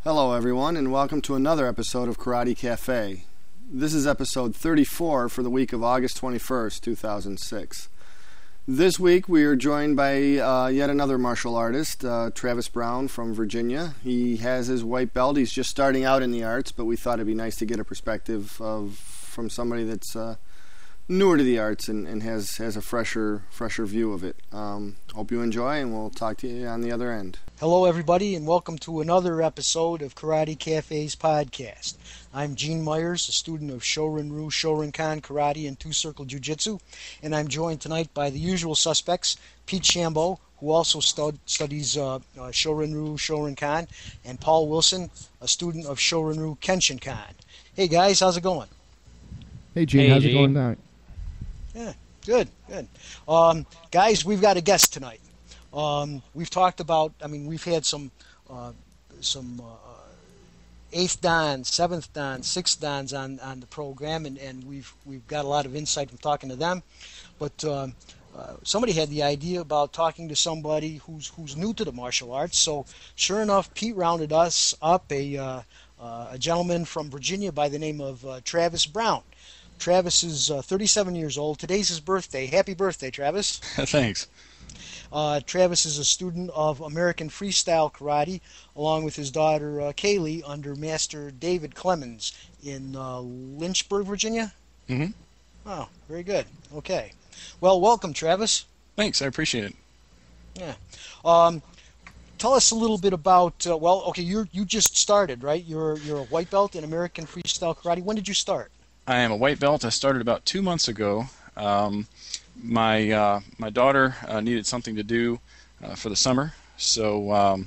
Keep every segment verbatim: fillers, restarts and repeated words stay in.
Hello everyone, and welcome to another episode of Karate Cafe. This is episode thirty-four for the week of August twenty-first, two thousand six. This week we are joined by uh, yet another martial artist, uh, Travis Brown from Virginia. He has his white belt. He's just starting out in the arts, but we thought it'd be nice to get a perspective of from somebody that's uh, newer to the arts and, and has, has a fresher fresher view of it. Um, hope you enjoy, and we'll talk to you on the other end. Hello, everybody, and welcome to another episode of Karate Cafe's podcast. I'm Gene Myers, a student of Shorin-Ryu Shorinkan Karate and Two-Circle Jiu-Jitsu, and I'm joined tonight by the usual suspects, Pete Shambo, who also stud- studies uh, uh, Shorin-Ryu Shorinkan, and Paul Wilson, a student of Shorin-Ryu Kenshinkan. Hey, guys, how's it going? Hey, Gene, hey, how's Gene. it going tonight? Yeah, good, good. Um, guys, we've got a guest tonight. Um, we've talked about, I mean, we've had some uh, some uh, eighth dan, seventh dan, sixth dans on, on the program, and, and we've we've got a lot of insight from talking to them. But uh, uh, somebody had the idea about talking to somebody who's who's new to the martial arts. So sure enough, Pete rounded us up a uh, uh, a gentleman from Virginia by the name of uh, Travis Brown. Travis is uh, thirty-seven years old. Today's his birthday. Happy birthday, Travis. Thanks. Uh, Travis is a student of American Freestyle Karate, along with his daughter uh, Kaylee, under Master David Clemens in uh, Lynchburg, Virginia. Mm-hmm. Oh, very good. Okay. Well, welcome, Travis. Thanks, I appreciate it. Yeah. Um, tell us a little bit about. Uh, well, okay, you you just started, right? You're you're a white belt in American Freestyle Karate. When did you start? I am a white belt. I started about two months ago. Um, my uh, my daughter uh, needed something to do uh, for the summer, so um,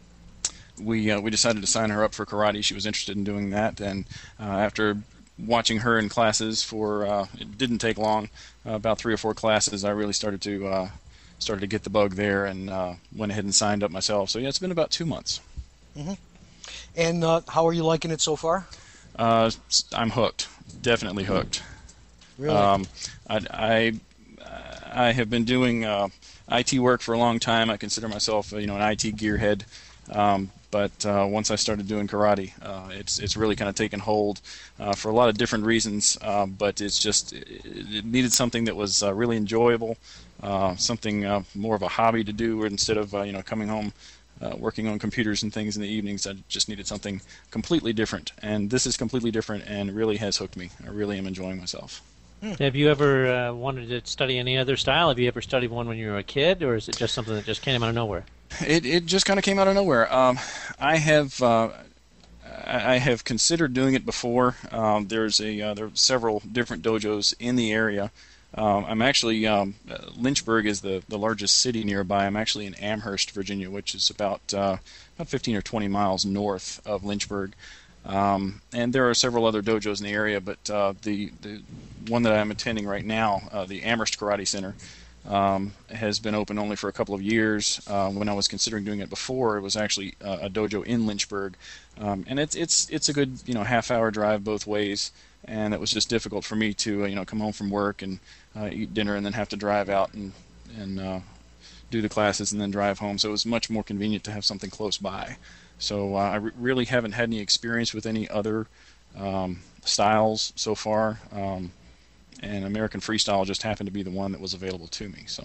we uh, we decided to sign her up for karate. She was interested in doing that, and uh, after watching her in classes for uh, it didn't take long, uh, about three or four classes, I really started to uh, started to get the bug there, and uh, went ahead and signed up myself. So yeah, it's been about two months. Mm-hmm. And uh, how are you liking it so far? Uh, I'm hooked. Definitely hooked. Really? Um, I, I I have been doing uh, I T work for a long time. I consider myself, you know, an I T gearhead. Um, but uh, once I started doing karate, uh, it's it's really kind of taken hold uh, for a lot of different reasons. Uh, but it's just it, it needed something that was uh, really enjoyable, uh, something uh, more of a hobby to do, instead of uh, you know coming home. Uh, working on computers and things in the evenings. I just needed something completely different, and this is completely different and really has hooked me. I really am enjoying myself. Hmm. Have you ever uh, wanted to study any other style? Have you ever studied one when you were a kid, or is it just something that just came out of nowhere? It it just kind of came out of nowhere. Um, I have uh, I I have considered doing it before. Um, there's a uh, there are several different dojos in the area. Um, I'm actually, um, uh, Lynchburg is the, the largest city nearby. I'm actually in Amherst, Virginia, which is about uh, about fifteen or twenty miles north of Lynchburg. Um, and there are several other dojos in the area, but uh, the, the one that I'm attending right now, uh, the Amherst Karate Center, um, has been open only for a couple of years. Uh, when I was considering doing it before, it was actually uh, a dojo in Lynchburg. Um, and it's it's it's a good you know half-hour drive both ways. And it was just difficult for me to, uh, you know, come home from work and uh, eat dinner and then have to drive out and and uh, do the classes and then drive home. So it was much more convenient to have something close by. So uh, I re- really haven't had any experience with any other um, styles so far, um, and American Freestyle just happened to be the one that was available to me. So.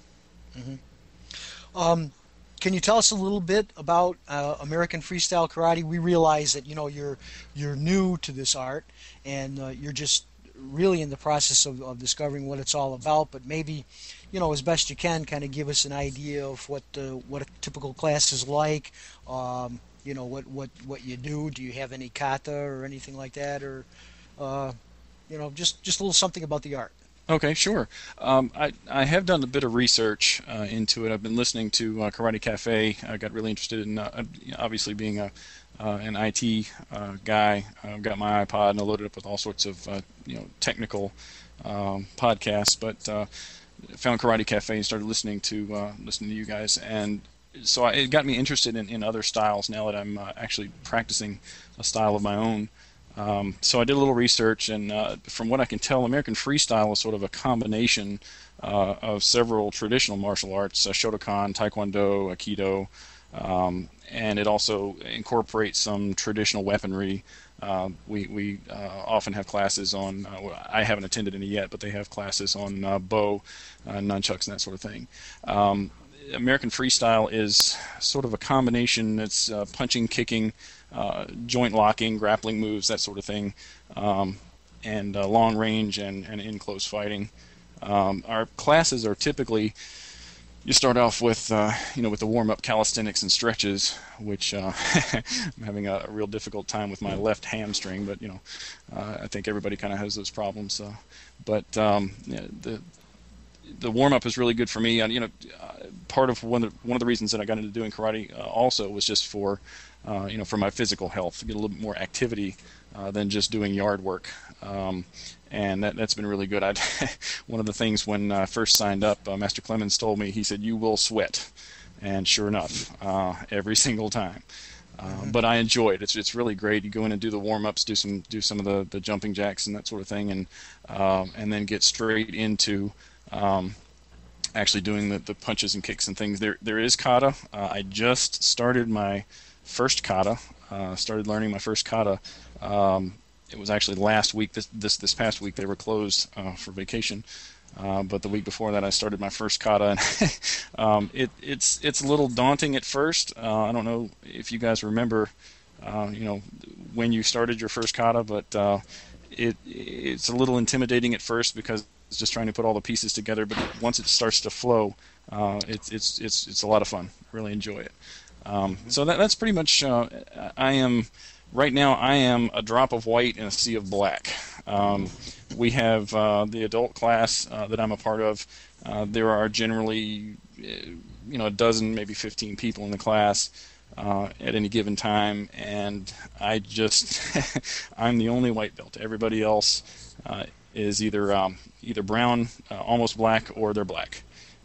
Mm-hmm. Um. Can you tell us a little bit about uh, American Freestyle Karate? We realize that you know you're you're new to this art, and uh, you're just really in the process of, of discovering what it's all about. But maybe, you know, as best you can, kind of give us an idea of what uh, what a typical class is like. Um, you know, what, what what you do. Do you have any kata or anything like that, or uh, you know, just just a little something about the art? Okay, sure. Um, I, I have done a bit of research uh, into it. I've been listening to uh, Karate Cafe. I got really interested in, uh, obviously, being a uh, an I T uh, guy. I've got my iPod and I loaded up with all sorts of uh, you know technical um, podcasts. But uh, found Karate Cafe and started listening to uh, listening to you guys, and so I, it got me interested in, in other styles. Now that I'm uh, actually practicing a style of my own. Um, so I did a little research, and uh, from what I can tell, American Freestyle is sort of a combination uh, of several traditional martial arts, uh, Shotokan, Taekwondo, Aikido, Um, and it also incorporates some traditional weaponry. Uh, we we uh, often have classes on, uh, I haven't attended any yet, but they have classes on uh, bow, uh, nunchucks, and that sort of thing. Um, American Freestyle is sort of a combination. It's uh, punching, kicking, uh, joint locking, grappling moves, that sort of thing, um, and uh, long range and, and in close fighting. Um, our classes are typically, you start off with, uh, you know, with the warm-up calisthenics and stretches, which uh, I'm having a, a real difficult time with my left hamstring, but, you know, uh, I think everybody kind of has those problems. Uh, but um, yeah, the the warm-up is really good for me. And, you know, uh, part of one of the, one of the reasons that I got into doing karate uh, also was just for, uh, you know, for my physical health, to get a little bit more activity uh, than just doing yard work. Um, and that, that's been really good. I'd one of the things when I first signed up, uh, Master Clemens told me, he said, you will sweat. And sure enough, uh, every single time. Uh, mm-hmm. But I enjoy it. It's it's really great. You go in and do the warm-ups, do some do some of the, the jumping jacks and that sort of thing, and um, and then get straight into um, actually doing the, the punches and kicks and things. There there is kata. Uh, I just started my first kata. Uh, started learning my first kata. Um, It was actually last week. This this this past week they were closed uh, for vacation, uh, but the week before that I started my first kata. And um, it it's it's a little daunting at first. Uh, I don't know if you guys remember, uh, you know, when you started your first kata, but uh, it it's a little intimidating at first because it's just trying to put all the pieces together. But once it starts to flow, uh, it's it's it's it's a lot of fun. I really enjoy it. Um, so that that's pretty much. Uh, I am. Right now, I am a drop of white in a sea of black. Um, we have uh, the adult class uh, that I'm a part of. Uh, there are generally, you know, a dozen, maybe fifteen people in the class uh, at any given time, and I just, I'm the only white belt. Everybody else uh, is either um, either brown, uh, almost black, or they're black,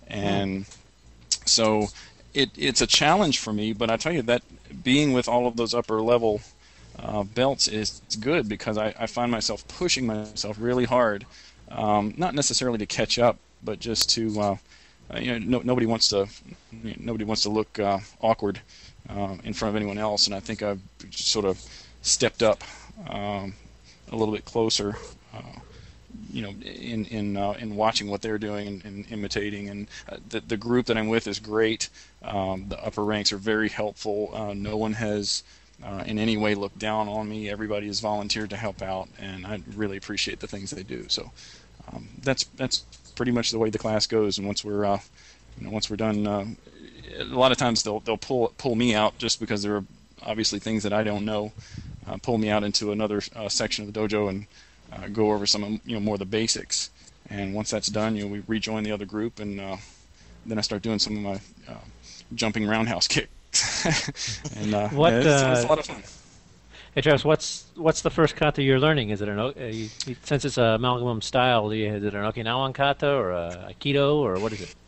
and so it it's a challenge for me. But I tell you that being with all of those upper level Uh, belts is good because I, I find myself pushing myself really hard, um, not necessarily to catch up, but just to uh, uh, you know no, nobody wants to you know, nobody wants to look uh, awkward uh, in front of anyone else, and I think I've just sort of stepped up um, a little bit closer, uh, you know, in in uh, in watching what they're doing and, and imitating, and uh, the the group that I'm with is great. Um, the upper ranks are very helpful. Uh, no one has Uh, in any way look down on me. Everybody has volunteered to help out, and I really appreciate the things they do. So um, that's that's pretty much the way the class goes. And once we're uh, you know once we're done, uh, a lot of times they'll they'll pull pull me out just because there are obviously things that I don't know. Uh, pull me out into another uh, section of the dojo and uh, go over some you know more of the basics. And once that's done, you know we rejoin the other group, and uh, then I start doing some of my uh, jumping roundhouse kicks. and uh, what, yeah, it's, uh, it's a lot of fun. Hey Travis, what's what's the first kata you're learning? Is it an uh, you, since it's an amalgam style? Do you, is it an Okinawan kata or a Aikido or what is it?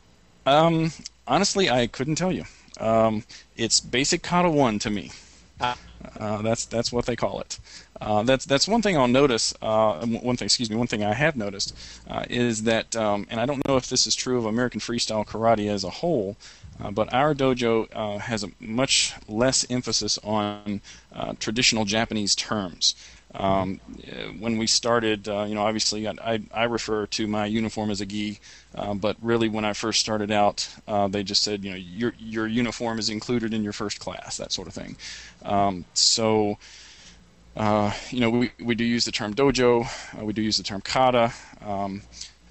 Um, honestly, I couldn't tell you. Um, it's basic kata one to me. Ah. Uh, that's that's what they call it. Uh, that's that's one thing I'll notice. Uh, one thing, excuse me, one thing I have noticed uh, is that, um, and I don't know if this is true of American Freestyle Karate as a whole. Uh, but our dojo uh, has a much less emphasis on uh, traditional Japanese terms. Um, when we started, uh, you know, obviously I, I refer to my uniform as a gi, uh, but really when I first started out, uh, they just said, you know, your your uniform is included in your first class, that sort of thing. Um, so, uh, you know, we we do use the term dojo, uh, we do use the term kata, um,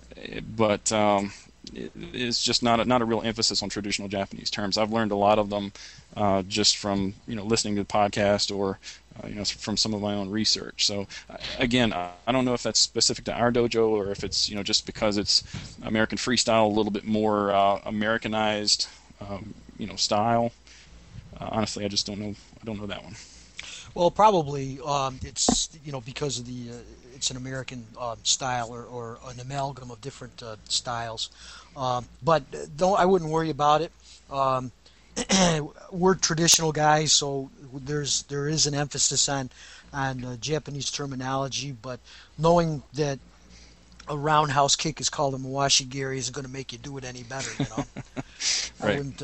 but um, it's just not a, not a real emphasis on traditional Japanese terms. I've learned a lot of them uh, just from you know listening to the podcast or uh, you know from some of my own research. So uh, again, I don't know if that's specific to our dojo or if it's you know just because it's American Freestyle, a little bit more uh, Americanized um, you know style. Uh, honestly, I just don't know. I don't know that one. Well, probably um, it's you know because of the uh, it's an American uh, style or, or an amalgam of different uh, styles, um, but don't I wouldn't worry about it. Um, we're traditional guys, so there's there is an emphasis on on uh, Japanese terminology, but knowing that a roundhouse kick is called a mawashi geri isn't going to make you do it any better. You know, right. I wouldn't. Uh,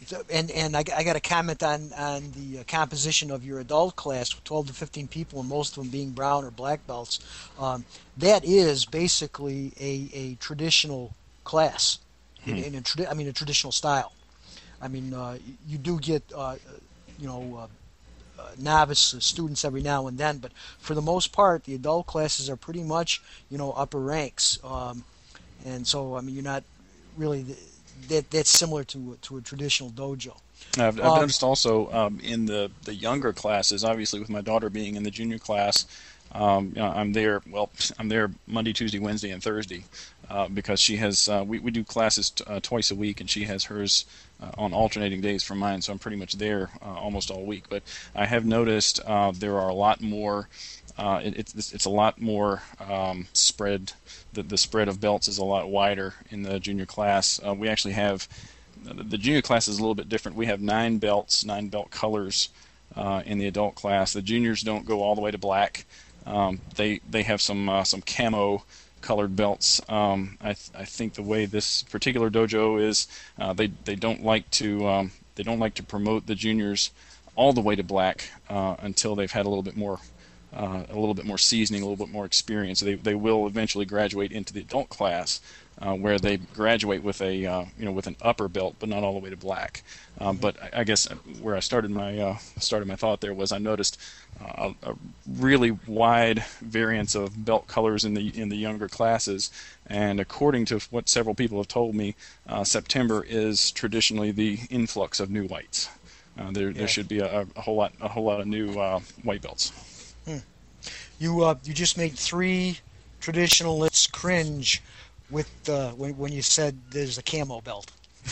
so- and and I, I got a comment on on the uh, composition of your adult class, twelve to fifteen people, and most of them being brown or black belts. Um, that is basically a, a traditional class, in, in a tradi- I mean a traditional style. I mean, uh, you do get uh, you know. Uh, uh, novice students every now and then, but for the most part, the adult classes are pretty much, you know, upper ranks. Um, and so, I mean, you're not really that that's similar to to a traditional dojo. I've, I've Um, noticed also um, in the, the younger classes, obviously with my daughter being in the junior class, um, you know, I'm there. Well, I'm there Monday, Tuesday, Wednesday, and Thursday uh, because she has. Uh, we we do classes t- uh, twice a week, and she has hers uh, on alternating days from mine. So I'm pretty much there uh, almost all week. But I have noticed uh, there are a lot more. Uh, it, it's it's a lot more um, spread. The the spread of belts is a lot wider in the junior class. Uh, we actually have. The junior class is a little bit different. We have nine belts, nine belt colors uh, in the adult class. The juniors don't go all the way to black. Um, they they have some uh, some camo colored belts. Um, I th- I think the way this particular dojo is, uh, they they don't like to um, they don't like to promote the juniors all the way to black uh, until they've had a little bit more uh, a little bit more seasoning, a little bit more experience. They they will eventually graduate into the adult class. Uh, where they graduate with a uh, you know with an upper belt, but not all the way to black. Um, but I, I guess where I started my uh, started my thought there was I noticed uh, a, a really wide variance of belt colors in the in the younger classes, and according to what several people have told me, uh, September is traditionally the influx of new whites. Uh, there Yeah. there should be a, a whole lot a whole lot of new uh, white belts. You uh, you just made three traditionalists cringe with uh, when when you said there's a camo belt.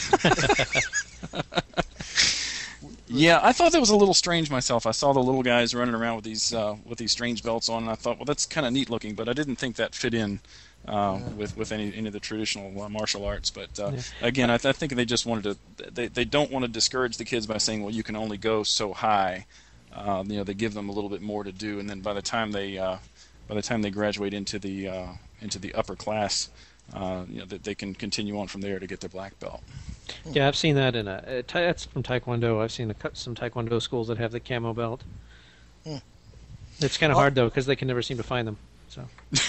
Yeah, I thought that was a little strange myself. I saw the little guys running around with these uh, with these strange belts on, and I thought, well, that's kind of neat looking, but I didn't think that fit in uh, with with any any of the traditional uh, martial arts. But uh, Yeah. again, I, th- I think they just wanted to they they don't want to discourage the kids by saying, well, you can only go so high. Uh, you know, they give them a little bit more to do, and then by the time they uh, by the time they graduate into the uh, into the upper class, uh, you know, that they can continue on from there to get their black belt. Yeah, I've seen that in a. Uh, ta- that's from Taekwondo. I've seen a, cou- some Taekwondo schools that have the camo belt. Hmm. It's kind of Well- hard though because they can never seem to find them. So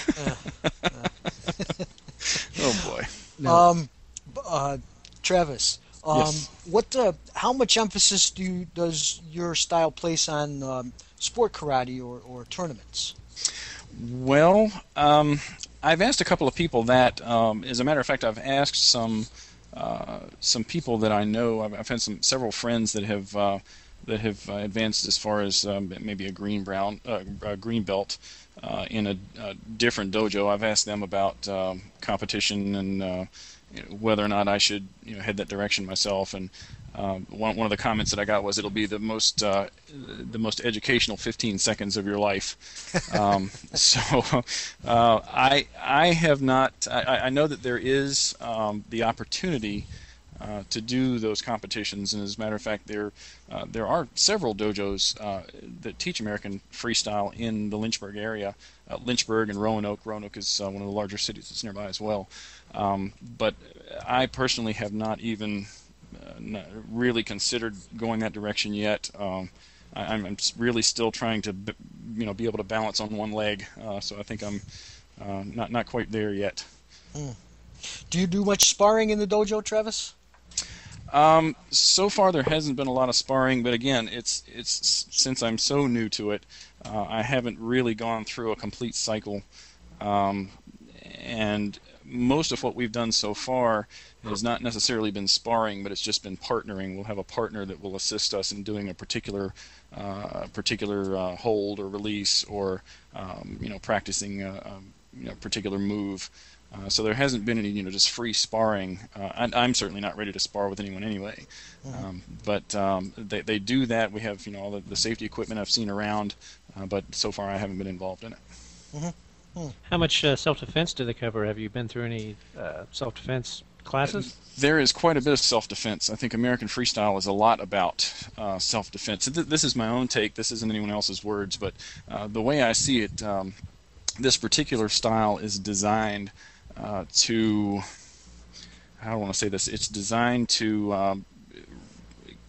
Oh boy. Um, b- uh, Travis, um, Yes. what uh, how much emphasis do you, does your style place on um, sport karate or, or tournaments? Well, um, I've asked a couple of people that. Um, as a matter of fact, I've asked some uh, some people that I know. I've, I've had some several friends that have uh, that have uh, advanced as far as um, maybe a green brown uh, a green belt uh, in a, a different dojo. I've asked them about um, competition and uh, you know, whether or not I should you know head that direction myself. And um, one one of the comments that I got was it'll be the most uh, the most educational fifteen seconds of your life. Um, so uh, I I have not. I, I know that there is um, the opportunity uh, to do those competitions, and as a matter of fact, there uh, there are several dojos uh, that teach American freestyle in the Lynchburg area. Uh, Lynchburg and Roanoke. Roanoke is uh, one of the larger cities that's nearby as well. Um, but I personally have not even uh, not really considered going that direction yet. Um, I, I'm, I'm s- really still trying to, b- you know, be able to balance on one leg. Uh, so I think I'm uh, not not quite there yet. Do you do much sparring in the dojo, Travis? Um, so far, there hasn't been a lot of sparring, but again, it's it's since I'm so new to it, uh, I haven't really gone through a complete cycle, um, and most of what we've done so far has not necessarily been sparring, but it's just been partnering. We'll have a partner that will assist us in doing a particular uh, particular uh, hold or release, or um, you know, practicing a, a you know, particular move. Uh, so there hasn't been any, you know, just free sparring. Uh, and I'm certainly not ready to spar with anyone anyway. Um, but um, they they do that. We have, you know, all the, the safety equipment I've seen around, uh, but so far I haven't been involved in it. how much uh, self-defense do they cover? Have you been through any uh, self-defense classes? There is quite a bit of self-defense. I think American freestyle is a lot about uh, self-defense. Th- This is my own take. This isn't anyone else's words, but uh, the way I see it, um, this particular style is designed uh, to, how do I want to say this? It's designed to um,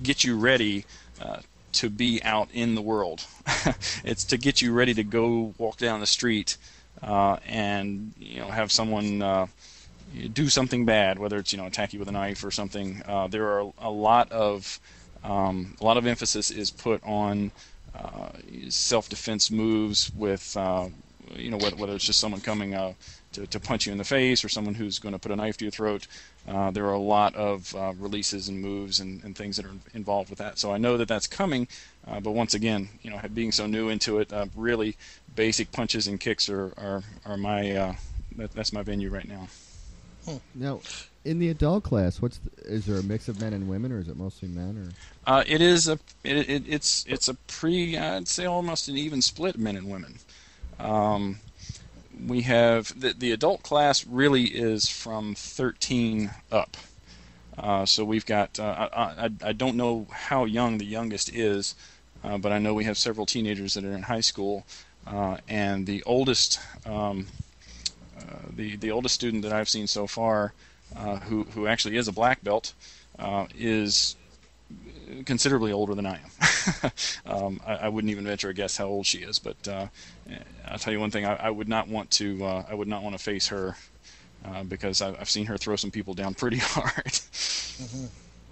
get you ready uh, to be out in the world. It's to get you ready to go walk down the street uh, and you know have someone uh, do something bad, whether it's you know attack you with a knife or something. Uh, there are a lot of um, a lot of emphasis is put on uh, self-defense moves with uh, you know whether, whether it's just someone coming uh, to, to punch you in the face or someone who's going to put a knife to your throat. Uh, there are a lot of uh, releases and moves and, and things that are involved with that. So I know that that's coming, uh, but once again, you know, being so new into it, uh, really basic punches and kicks are are, are my uh, that, that's my venue right now. Hmm. Now, in the adult class, what's the, is there a mix of men and women, or is it mostly men? Or uh, it is a it, it, it's it's a pretty I'd say almost an even split men and women. Um, We have the, the adult class really is from thirteen up. Uh, so we've got, uh, I, I, I don't know how young the youngest is, uh, but I know we have several teenagers that are in high school. Uh, and the oldest, um, uh, the, the oldest student that I've seen so far, uh, who, who actually is a black belt, uh, is considerably older than I am. um, I, I wouldn't even venture a guess how old she is, but uh, I'll tell you one thing: I, I would not want to. Uh, I would not want to face her uh, because I've, I've seen her throw some people down pretty hard. Mm-hmm.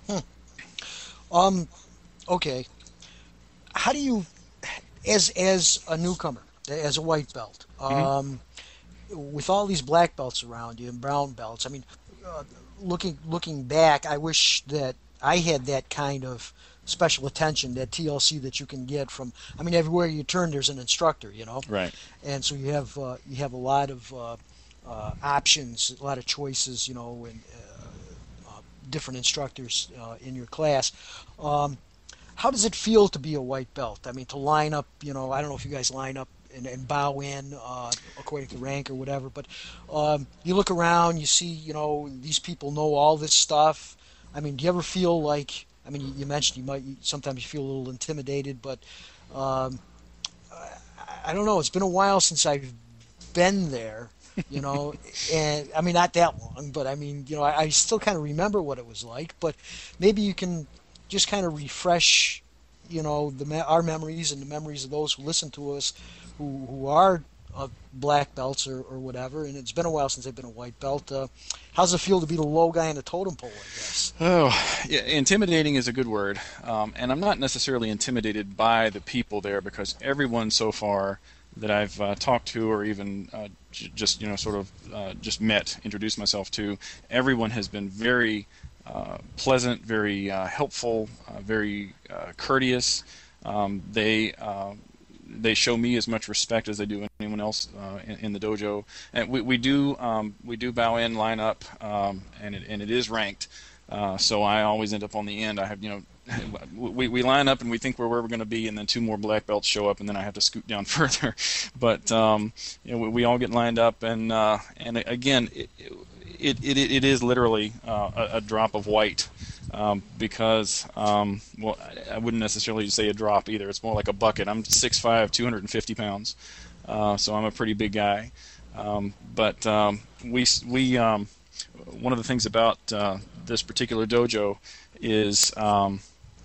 Hmm. Um. Okay. How do you, as as a newcomer, as a white belt, um, mm-hmm. with all these black belts around you and brown belts? I mean, uh, looking looking back, I wish that I had that kind of special attention, that T L C that you can get from. I mean, everywhere you turn, there's an instructor, you know. Right. And so you have uh, you have a lot of uh, uh, options, a lot of choices, you know, and uh, uh, different instructors uh, in your class. Um, how does it feel to be a white belt? I mean, to line up, you know, I don't know if you guys line up and, and bow in uh, according to rank or whatever, but um, you look around, you see, you know, these people know all this stuff. I mean, do you ever feel like, I mean, you, you mentioned you might, sometimes you feel a little intimidated, but um, I, I don't know, it's been a while since I've been there, you know, and I mean, not that long, but I mean, you know, I, I still kind of remember what it was like, but maybe you can just kind of refresh, you know, the our memories and the memories of those who listen to us, who, who are uh, black belts or, or whatever, and it's been a while since I've been a white belt. Uh, how's it feel to be the low guy in the totem pole, I guess? Oh, yeah, intimidating is a good word, um, and I'm not necessarily intimidated by the people there because everyone so far that I've uh, talked to or even uh, j- just you know sort of uh, just met, introduced myself to, everyone has been very uh, pleasant, very uh, helpful, uh, very uh, courteous. Um, they uh, they show me as much respect as they do anyone else uh, in, in the dojo, and we we do um, we do bow in, line up, um, and it and it is ranked. Uh, so I always end up on the end. I have, you know, we we line up and we think we're where we're going to be, and then two more black belts show up, and then I have to scoot down further. But um, you know, we, we all get lined up, and uh, and again, it it it, it is literally uh, a, a drop of white, um, because um, well, I, I wouldn't necessarily say a drop either. It's more like a bucket. I'm six five, two hundred fifty pounds, uh, so I'm a pretty big guy. Um, but um, we we um, one of the things about uh, this particular dojo is um,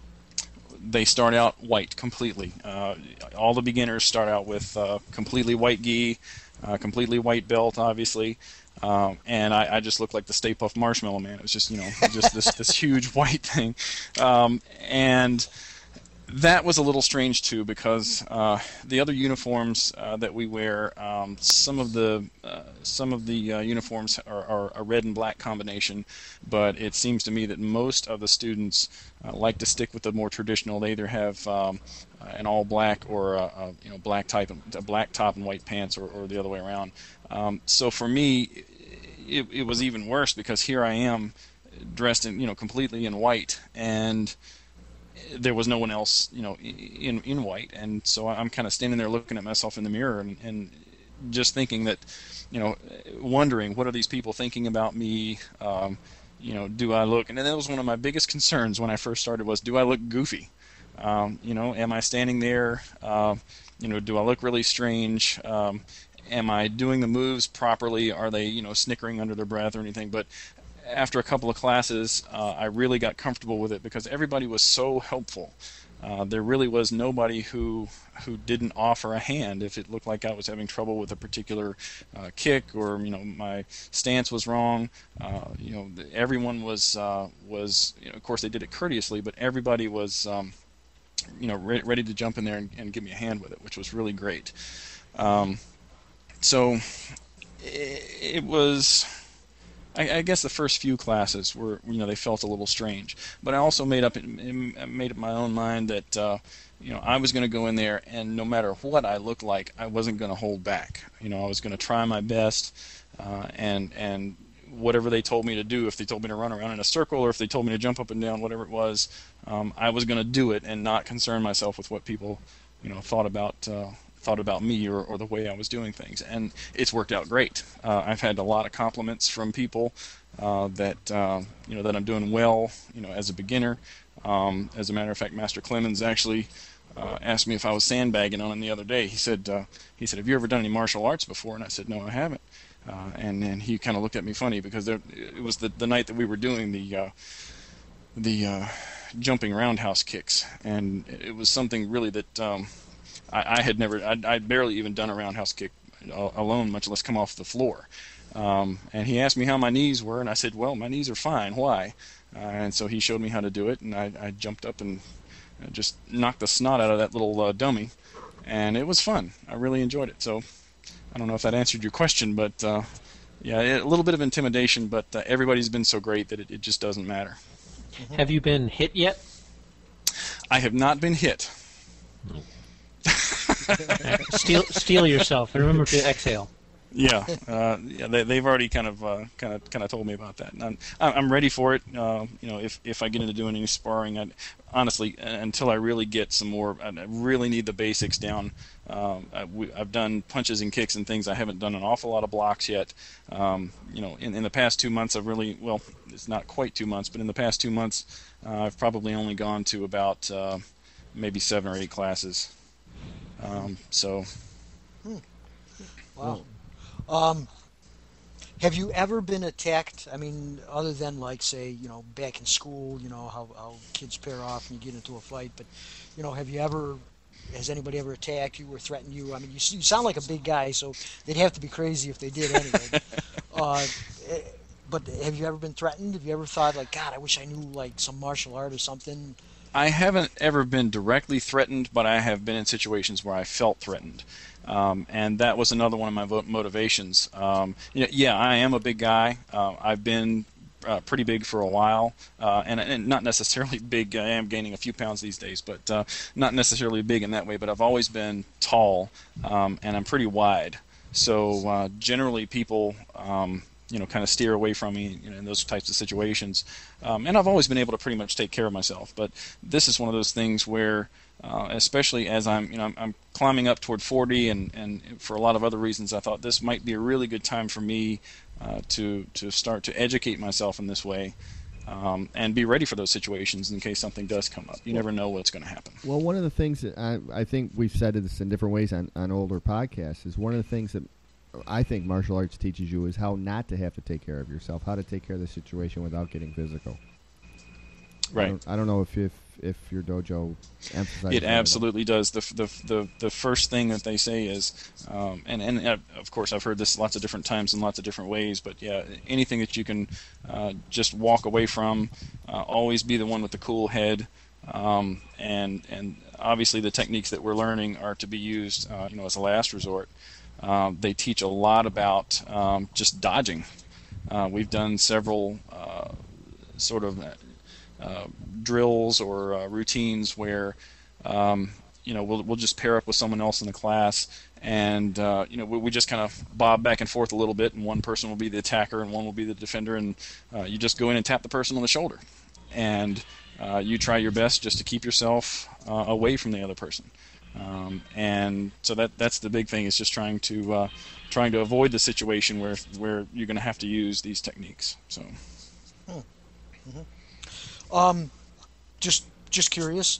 they start out white completely. Uh, all the beginners start out with uh, completely white gi, uh, completely white belt, obviously, um, and I, I just look like the Stay Puft Marshmallow Man. It was just you know just this this huge white thing, um, and that was a little strange too because uh, the other uniforms uh, that we wear, um, some of the uh, some of the uh, uniforms are, are a red and black combination, but it seems to me that most of the students uh, like to stick with the more traditional. They either have um, an all black or a, a you know black type, a black top and white pants, or, or the other way around. Um, so for me, it, it was even worse because here I am dressed in you know completely in white, and there was no one else, you know, in in white, and so I'm kind of standing there looking at myself in the mirror and, and just thinking that, you know, wondering what are these people thinking about me? Um, you know, do I look? And that was one of my biggest concerns when I first started was, do I look goofy? Um, you know, am I standing there? Uh, you know, do I look really strange? Um, am I doing the moves properly? Are they, you know, snickering under their breath or anything? But after a couple of classes, uh, I really got comfortable with it because everybody was so helpful. Uh, there really was nobody who who didn't offer a hand if it looked like I was having trouble with a particular uh, kick, or you know my stance was wrong. Uh, you know everyone was uh, was you know, of course they did it courteously, but everybody was um, you know re- ready to jump in there and, and give me a hand with it, which was really great. Um, so it, it was. I guess the first few classes were, you know, they felt a little strange. But I also made up made up my own mind that, uh, you know, I was going to go in there, and no matter what I looked like, I wasn't going to hold back. You know, I was going to try my best, uh, and and whatever they told me to do, if they told me to run around in a circle, or if they told me to jump up and down, whatever it was, um, I was going to do it and not concern myself with what people, you know, thought about. Uh, thought about me or, or the way I was doing things, and it's worked out great. Uh, I've had a lot of compliments from people uh, that uh, you know that I'm doing well, you know, as a beginner. Um, as a matter of fact, Master Clemens actually uh, asked me if I was sandbagging on him the other day. He said, uh, he said, "Have you ever done any martial arts before?" And I said, "No, I haven't." Uh, and and he kind of looked at me funny because there, it was the the night that we were doing the uh, the uh, jumping roundhouse kicks, and it was something really that. Um, I, I had never, I'd, I'd barely even done a roundhouse kick alone, much less come off the floor. Um, and he asked me how my knees were, and I said, well, my knees are fine. Why? Uh, and so he showed me how to do it, and I, I jumped up and just knocked the snot out of that little uh, dummy, and it was fun. I really enjoyed it. So I don't know if that answered your question, but uh, yeah, a little bit of intimidation, but uh, everybody's been so great that it, it just doesn't matter. Have you been hit yet? I have not been hit. No. Steel, steel yourself, and remember to exhale. Yeah, uh, yeah, they, they've already kind of, uh, kind of, kind of told me about that. And I'm, I'm ready for it. Uh, you know, if if I get into doing any sparring, I, honestly, until I really get some more, I really need the basics down. Um, I, we, I've done punches and kicks and things. I haven't done an awful lot of blocks yet. Um, you know, in, in the past two months, I've really, well, it's not quite two months, but in the past two months, uh, I've probably only gone to about uh, maybe seven or eight classes. Um, so, hmm. Wow. Um, have you ever been attacked? I mean, other than like, say, you know, back in school, you know, how, how kids pair off and you get into a fight, but, you know, have you ever, has anybody ever attacked you or threatened you? I mean, you, you sound like a big guy, so they'd have to be crazy if they did anyway. uh, but have you ever been threatened? Have you ever thought like, God, I wish I knew like some martial art or something? I haven't ever been directly threatened, but I have been in situations where I felt threatened. Um, and that was another one of my motivations. Um, you know, yeah, I am a big guy. Uh, I've been uh, pretty big for a while, uh, and, and not necessarily big. I am gaining a few pounds these days, but uh, not necessarily big in that way. But I've always been tall, um, and I'm pretty wide. So uh, generally people... Um, you know, kind of steer away from me, you know, in those types of situations. Um, and I've always been able to pretty much take care of myself. But this is one of those things where, uh, especially as I'm, you know, I'm, I'm climbing up toward forty, and, and for a lot of other reasons, I thought this might be a really good time for me uh, to to start to educate myself in this way, um, and be ready for those situations in case something does come up. You never know what's going to happen. Well, one of the things that I, I think we've said this in different ways on, on older podcasts is one of the things that I think martial arts teaches you is how not to have to take care of yourself, how to take care of the situation without getting physical. Right. I don't, I don't know if, if if your dojo emphasizes it. Absolutely does. The, the the the first thing that they say is, um, and and uh, of course I've heard this lots of different times in lots of different ways, but yeah, anything that you can uh, just walk away from, uh, always be the one with the cool head, um, and and obviously the techniques that we're learning are to be used, uh, you know, as a last resort. Um, they teach a lot about um, just dodging. Uh, we've done several uh, sort of uh, drills or uh, routines where um, you know we'll we'll just pair up with someone else in the class, and uh, you know we, we just kind of bob back and forth a little bit, and one person will be the attacker and one will be the defender, and uh, you just go in and tap the person on the shoulder, and uh, you try your best just to keep yourself uh, away from the other person. Um, and so that that's the big thing, is just trying to uh, trying to avoid the situation where where you're going to have to use these techniques. So, hmm. mm-hmm. um, just just curious,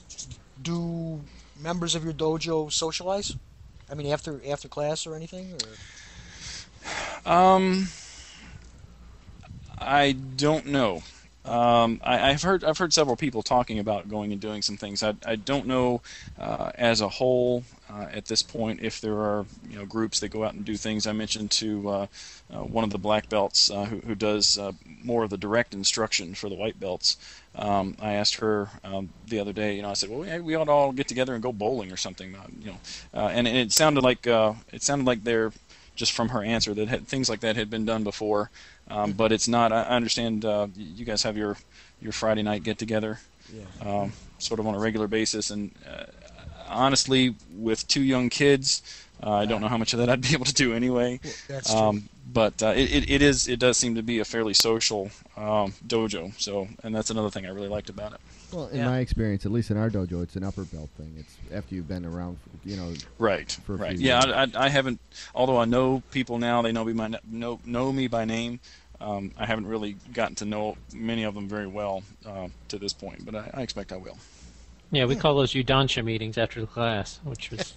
do members of your dojo socialize? I mean, after after class or anything? Or? Um, I, I don't know. Um, I, I've heard I've heard several people talking about going and doing some things. I, I don't know uh, as a whole uh, at this point if there are you know groups that go out and do things. I mentioned to uh, uh, one of the black belts uh, who, who does uh, more of the direct instruction for the white belts. Um, I asked her um, the other day. You know, I said, well, we, we ought to all get together and go bowling or something. Uh, you know, uh, and, and it sounded like uh, it sounded like they're just from her answer that had, things like that had been done before. Um, but it's not. I understand uh, you guys have your, your Friday night get together, Yeah. um, sort of on a regular basis. And uh, honestly, with two young kids, uh, I don't know how much of that I'd be able to do anyway. That's true. Um, but uh, it, it, it is. It does seem to be a fairly social um, dojo. So, and that's another thing I really liked about it. Well, in Yeah. my experience, at least in our dojo, it's an upper belt thing. It's after you've been around, for, you know. Right. For a right. few Yeah. years. I, I, I haven't. Although I know people now, they know me by know know me by name. Um, I haven't really gotten to know many of them very well uh, to this point, but I, I expect I will. Yeah, we call those Udansha meetings after the class, which was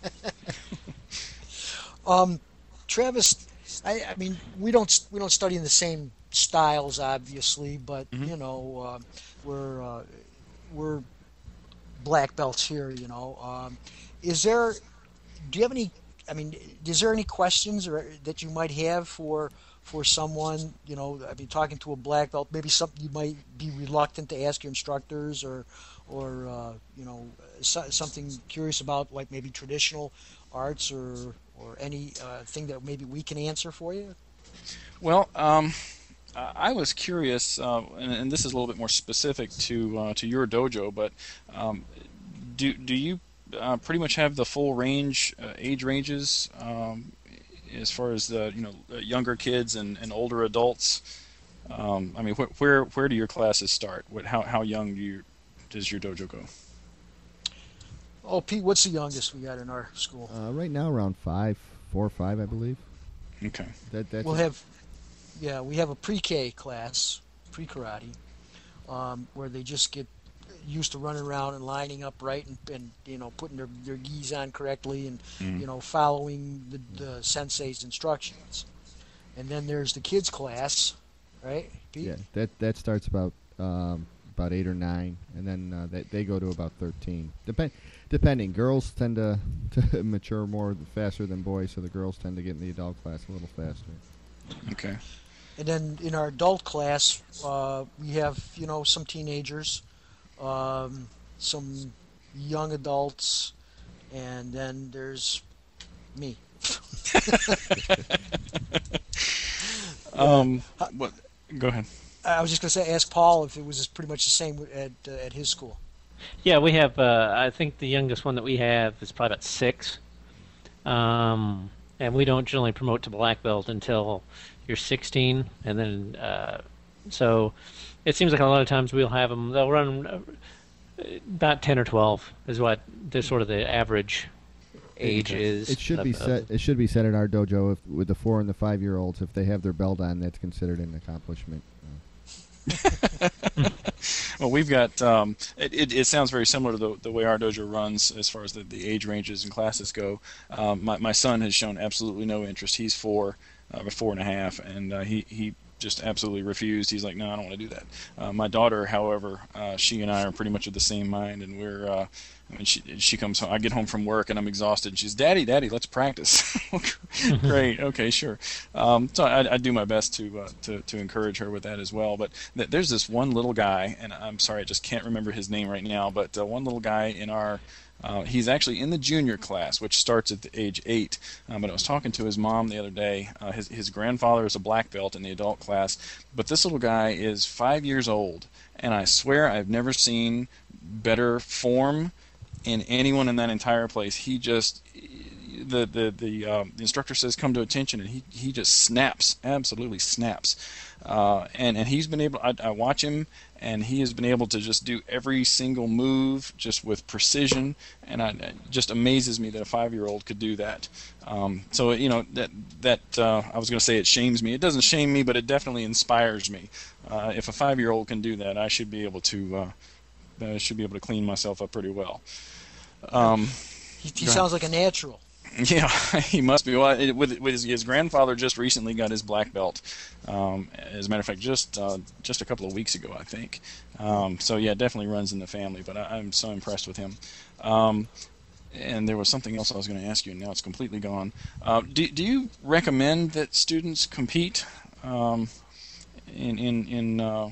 Um, Travis, I, I mean, we don't we don't study in the same styles, obviously, but Mhm. you know, uh, we're uh, we're black belts here. You know, um, is there? Do you have any? I mean, is there any questions or that you might have for for someone? You know, I mean, talking to a black belt, maybe something you might be reluctant to ask your instructors, or or uh, you know, so, something curious about, like maybe traditional arts or or any uh, thing that maybe we can answer for you? Well, um, I was curious, uh, and, and this is a little bit more specific to uh, to your dojo, but um, do do you uh, pretty much have the full range, uh, age ranges, um, as far as the you know younger kids and, and older adults? Um, I mean, wh- where where do your classes start? What how how young do you, does your dojo go? Oh, Pete, what's the youngest we got in our school? Uh, right now, around five, four or five, I believe. Okay. That that's We'll have, yeah, we have a pre-K class, pre-karate, um, where they just get used to running around and lining up right and, and you know putting their, their gis on correctly and Mm. you know following the, the sensei's instructions. And then there's the kids class, right, Pete? yeah. That that starts about um, about eight or nine, and then uh, they they go to about thirteen. Depend depending. Girls tend to to mature more faster than boys, so the girls tend to get in the adult class a little faster. Okay. And then in our adult class, uh, we have you know some teenagers, um, some young adults, and then there's me. Um. What? Go ahead. I was just going to say, ask Paul if it was pretty much the same at uh, at his school. yeah. We have. Uh, I think the youngest one that we have is probably about six, um, and we don't generally promote to black belt until you're sixteen, and then uh, so it seems like a lot of times we'll have them. They'll run uh, about ten or twelve is what the sort of the average age is. It should of- be of- set. It should be said at our dojo if, with the four and the five year olds. If they have their belt on, that's considered an accomplishment. Well, we've got. Um, it, it, it sounds very similar to the, the way our dojo runs as far as the, the age ranges and classes go. Um, my my son has shown absolutely no interest. He's four, uh, four and a half, and uh, he he just absolutely refused. He's like, no, I don't want to do that. Uh, my daughter, however, uh, she and I are pretty much of the same mind, and we're. Uh, I mean, she she comes home. I get home from work and I'm exhausted. And she's, Daddy, Daddy, let's practice. Great, okay, sure. Um, so I, I do my best to uh, to to encourage her with that as well. But th- there's this one little guy, and I'm sorry, I just can't remember his name right now. But uh, one little guy in our Uh, he's actually in the junior class, which starts at the age eight. Um, but I was talking to his mom the other day. Uh, his, his grandfather is a black belt in the adult class, but this little guy is five years old, and I swear I've never seen better form in anyone in that entire place. He just, the the the, um, the instructor says come to attention, and he he just snaps, absolutely snaps. Uh, and and he's been able. I, I watch him, and he has been able to just do every single move just with precision, and I, it just amazes me that a five-year-old could do that. Um, so you know that that uh, I was going to say it shames me. It doesn't shame me, but it definitely inspires me. Uh, if a five-year-old can do that, I should be able to. Uh, I should be able to clean myself up pretty well. Um, He, he sounds like a natural. Yeah, he must be. Well, it, with, with his, his grandfather just recently got his black belt. Um, as a matter of fact, just uh, just a couple of weeks ago, I think. Um, so yeah, definitely runs in the family. But I, I'm so impressed with him. Um, and there was something else I was going to ask you, and now it's completely gone. Uh, do do you recommend that students compete um, in in in uh,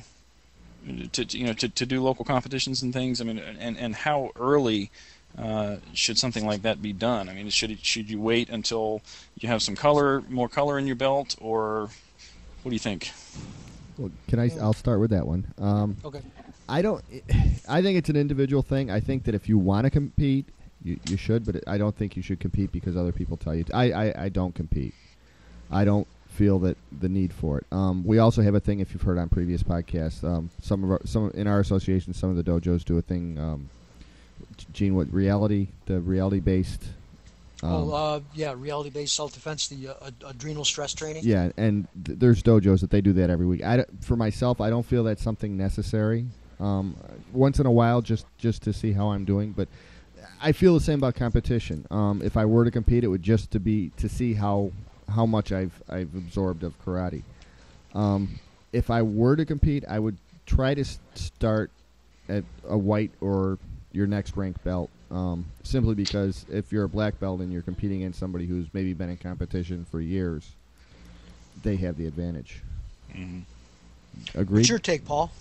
to you know to, to do local competitions and things? I mean, and and how early Uh, should something like that be done? I mean, should it, should you wait until you have some color, more color in your belt, or what do you think? Well, can I? I'll start with that one. Um, Okay. I don't. I think it's an individual thing. I think that if you want to compete, you, you should, but I don't think you should compete because other people tell you. To. I, I I don't compete. I don't feel that the need for it. Um, we also have a thing. If you've heard on previous podcasts, um, some of our, some in our association, some of the dojos do a thing. Um, Gene, what reality? The reality-based. Um, oh, uh, yeah, reality-based self-defense, the uh, ad- adrenal stress training. Yeah, and th- there's dojos that they do that every week. I d- for myself, I don't feel that's something necessary. Um, once in a while, just just to see how I'm doing, but I feel the same about competition. Um, if I were to compete, it would just to be to see how how much I've I've absorbed of karate. Um, if I were to compete, I would try to s- start at a white or your next ranked belt, um, simply because if you're a black belt and you're competing against somebody who's maybe been in competition for years, they have the advantage. Mm-hmm. Agreed? What's your take, Paul?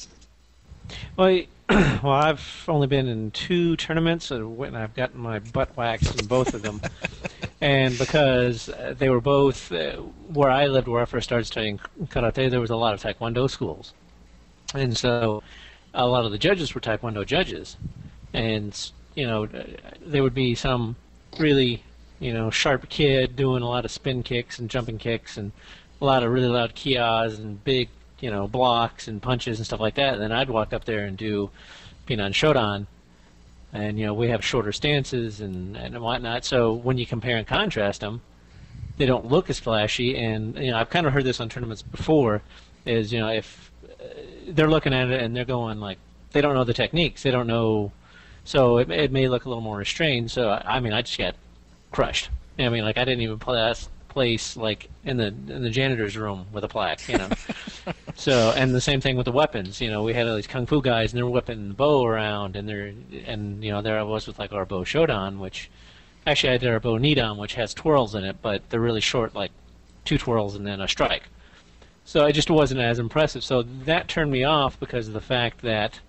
Well, well, I've only been in two tournaments, and I've gotten my butt waxed in both of them. And because uh, they were both uh, where I lived, where I first started studying karate, there was a lot of taekwondo schools, and so a lot of the judges were taekwondo judges. And, you know, there would be some really, you know, sharp kid doing a lot of spin kicks and jumping kicks and a lot of really loud kias and big, you know, blocks and punches and stuff like that. And then I'd walk up there and do Pinan Shodan. And, you know, we have shorter stances and, and whatnot. So when you compare and contrast them, they don't look as flashy. And, you know, I've kind of heard this on tournaments before is, you know, if uh, they're looking at it and they're going like, they don't know the techniques. They don't know. So it, it may look a little more restrained. So I mean, I just got crushed. I mean, like I didn't even place place like in the in the janitor's room with a plaque, you know. So and the same thing with the weapons. You know, we had all these kung fu guys and they're whipping the bow around, and they're and you know there I was with like our bow Shodan, which actually I did our bow Nidan, which has twirls in it, but they're really short, like two twirls and then a strike. So it just wasn't as impressive. So that turned me off because of the fact that.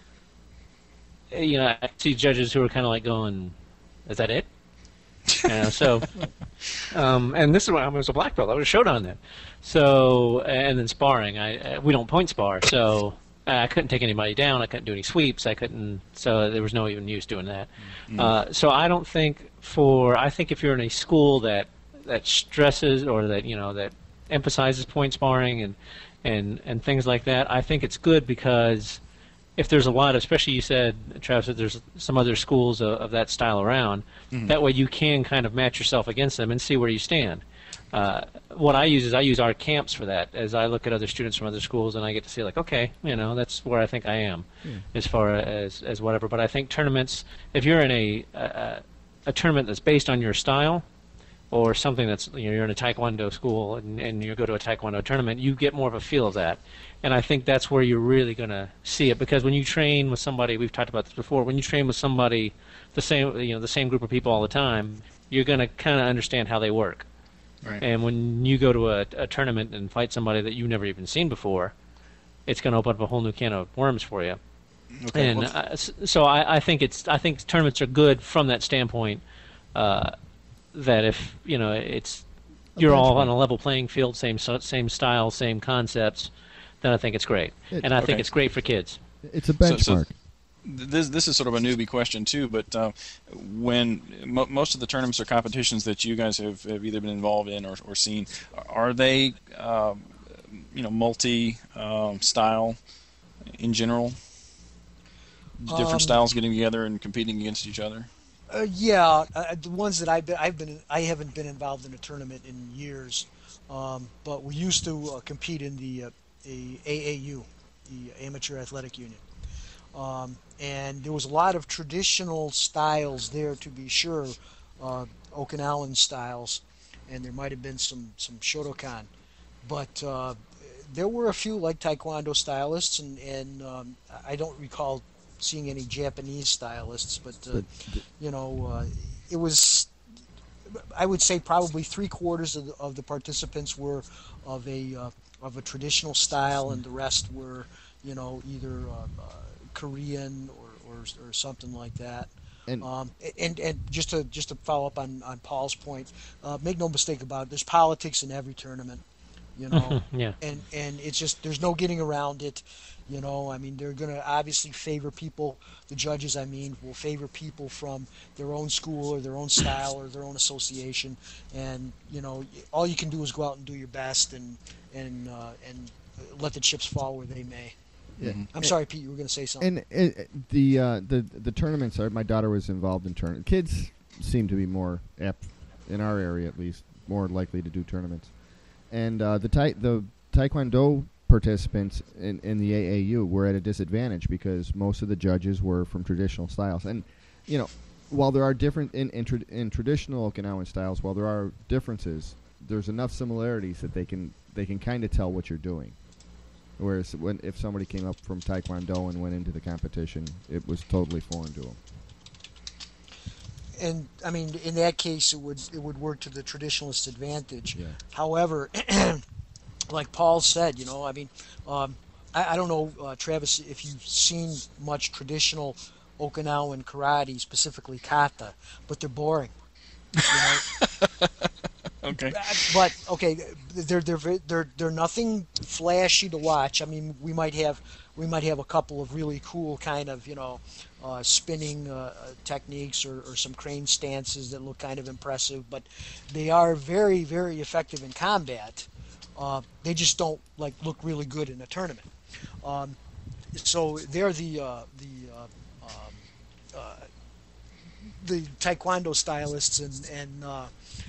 You know, I see judges who are kind of like going, "Is that it?" You know, so, um, and this is when I was a black belt. I was a Shodan then. So, and then sparring. I we don't point spar, so I couldn't take anybody down. I couldn't do any sweeps. I couldn't. So there was no even use doing that. Mm-hmm. Uh, so I don't think for. I think if you're in a school that that stresses or that you know that emphasizes point sparring and and and things like that, I think it's good because. If there's a lot, especially you said, Travis, that there's some other schools of, of that style around, mm-hmm. that way you can kind of match yourself against them and see where you stand. Uh, what I use is I use our camps for that, as I look at other students from other schools and I get to see, like, okay, you know, that's where I think I am yeah. as far as, as whatever. But I think tournaments, if you're in a, a, a tournament that's based on your style, or something that's, you know, you're in a taekwondo school and, and you go to a taekwondo tournament, you get more of a feel of that. And I think that's where you're really going to see it, because when you train with somebody, we've talked about this before, when you train with somebody, the same, you know, the same group of people all the time, you're going to kind of understand how they work. Right. And when you go to a, a tournament and fight somebody that you've never even seen before, it's going to open up a whole new can of worms for you. Okay, and well, uh, so I, I think it's, I think tournaments are good from that standpoint. Uh, that if you know it's you're all on a level playing field, same same style, same concepts, then I think it's great, it, and I okay. think it's great for kids. It's a benchmark. So, so this this is sort of a newbie question too, but uh, when mo most of the tournaments or competitions that you guys have, have either been involved in or, or seen, are they uh, you know multi um, style in general? Different um, styles getting together and competing against each other. Uh, yeah, uh, the ones that I've been, I've been, I haven't been involved in a tournament in years, um, but we used to uh, compete in the, uh, the A A U, the Amateur Athletic Union, um, and there was a lot of traditional styles there, to be sure, uh, Okinawan styles, and there might have been some some Shotokan, but uh, there were a few like Taekwondo stylists, and and um, I don't recall seeing any Japanese stylists, but, uh, but you know, uh, it was. I would say probably three quarters of the, of the participants were of a uh, of a traditional style, and the rest were, you know, either uh, uh, Korean or, or or something like that. And, um, and and just to just to follow up on, on Paul's point, uh, make no mistake about it. There's politics in every tournament, you know. yeah. And and it's just there's no getting around it, you know. I mean, they're going to obviously favor people. The judges, I mean, will favor people from their own school or their own style or their own association. And you know, all you can do is go out and do your best and and uh, and let the chips fall where they may. Yeah. I'm sorry, Pete. You were going to say something. And uh, the uh, the the tournaments. Are, my daughter was involved in tournaments. Kids seem to be more apt, in our area at least, more likely to do tournaments. And uh, the ta- the Taekwondo participants in, in the A A U were at a disadvantage because most of the judges were from traditional styles. And you know, while there are different in in, tra- in traditional Okinawan styles, while there are differences, there's enough similarities that they can they can kind of tell what you're doing. Whereas when if somebody came up from Taekwondo and went into the competition, it was totally foreign to them. And I mean, in that case, it would it would work to the traditionalist advantage. Yeah. However, like Paul said, you know, I mean, um, I, I don't know, uh, Travis, if you've seen much traditional Okinawan karate, specifically kata, but they're boring. You know? Okay. But okay, they're they're they're they're nothing flashy to watch. I mean, we might have we might have a couple of really cool kind of you know uh, spinning uh, techniques or, or some crane stances that look kind of impressive, but they are very very effective in combat. Uh, they just don't like look really good in a tournament. Um, so they're the uh, the uh, um, uh, the Taekwondo stylists and and. Uh,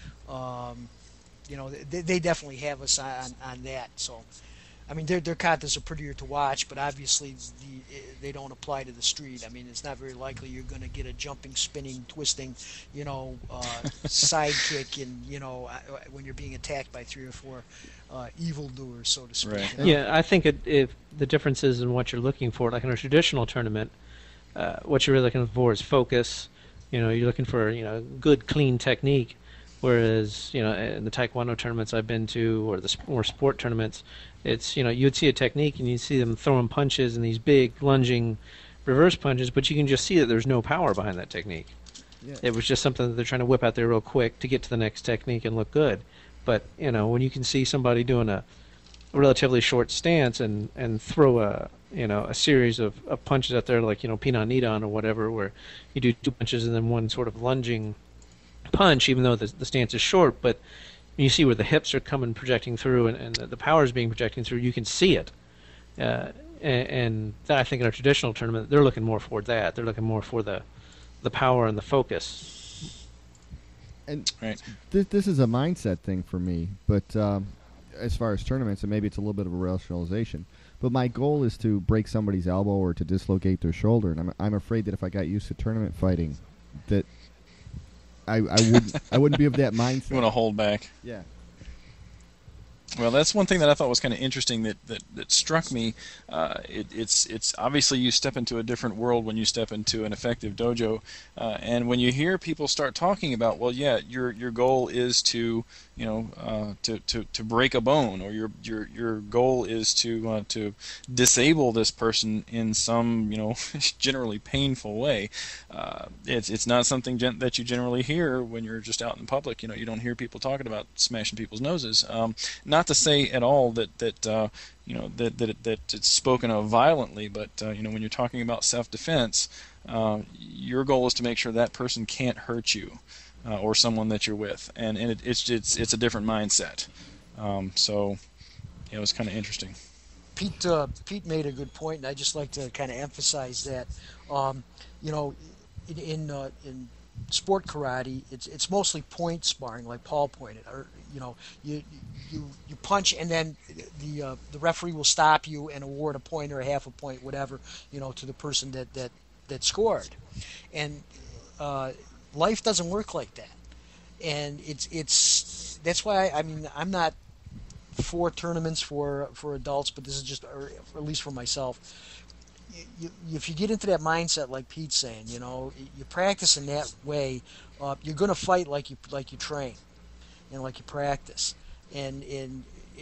Um, you know, they, they definitely have us on, on that. So, I mean, their their katas are prettier to watch, but obviously the, they don't apply to the street. I mean, it's not very likely you're going to get a jumping, spinning, twisting, you know, uh, side kick, and you know, when you're being attacked by three or four uh, evildoers, so to speak. Right. You know? Yeah, I think it, if the difference is in what you're looking for, like in a traditional tournament, uh, what you're really looking for is focus. You know, you're looking for you know good, clean technique. Whereas, you know, in the Taekwondo tournaments I've been to, or the more sport tournaments, it's, you know, you'd see a technique and you'd see them throwing punches and these big lunging reverse punches, but you can just see that there's no power behind that technique. Yeah. It was just something that they're trying to whip out there real quick to get to the next technique and look good. But, you know, when you can see somebody doing a relatively short stance and, and throw a, you know, a series of, of punches out there like, you know, Pinan Nidan or whatever, where you do two punches and then one sort of lunging punch, even though the, the stance is short, but you see where the hips are coming projecting through and, and the power is being projecting through, you can see it. Uh, and, and that, I think in a traditional tournament, they're looking more for that. They're looking more for the the power and the focus. And right. this, this is a mindset thing for me, but um, as far as tournaments, and maybe it's a little bit of a rationalization, but my goal is to break somebody's elbow or to dislocate their shoulder, and I'm, I'm afraid that if I got used to tournament fighting, that I, I wouldn't I wouldn't be of that mindset. You want to hold back. Yeah. Well, that's one thing that I thought was kind of interesting that, that, that struck me. Uh, it, it's it's obviously you step into a different world when you step into an effective dojo, uh, and when you hear people start talking about, well, yeah, your your goal is to you know uh, to, to, to break a bone, or your your your goal is to uh, to disable this person in some you know generally painful way. Uh, it's it's not something gen- that you generally hear when you're just out in public. You know, you don't hear people talking about smashing people's noses. Um, not to say at all that that uh, you know that that that it's spoken of violently, but uh, you know when you're talking about self-defense, uh, your goal is to make sure that person can't hurt you uh, or someone that you're with, and and it, it's it's it's a different mindset. Um, so yeah, it was kind of interesting. Pete uh, Pete made a good point, and I just like to kind of emphasize that. Um, you know, in in, uh, in sport karate, it's it's mostly point sparring, like Paul pointed. Or you know, you you you punch, and then the uh, the referee will stop you and award a point or a half a point, whatever, you know, to the person that that, that scored. And uh, life doesn't work like that, and it's it's that's why I, I mean I'm not for tournaments for for adults, but this is just, or at least for myself. You, you, if you get into that mindset, like Pete's saying, you know, you practice in that way, uh, you're going to fight like you like you train, and like you practice, and and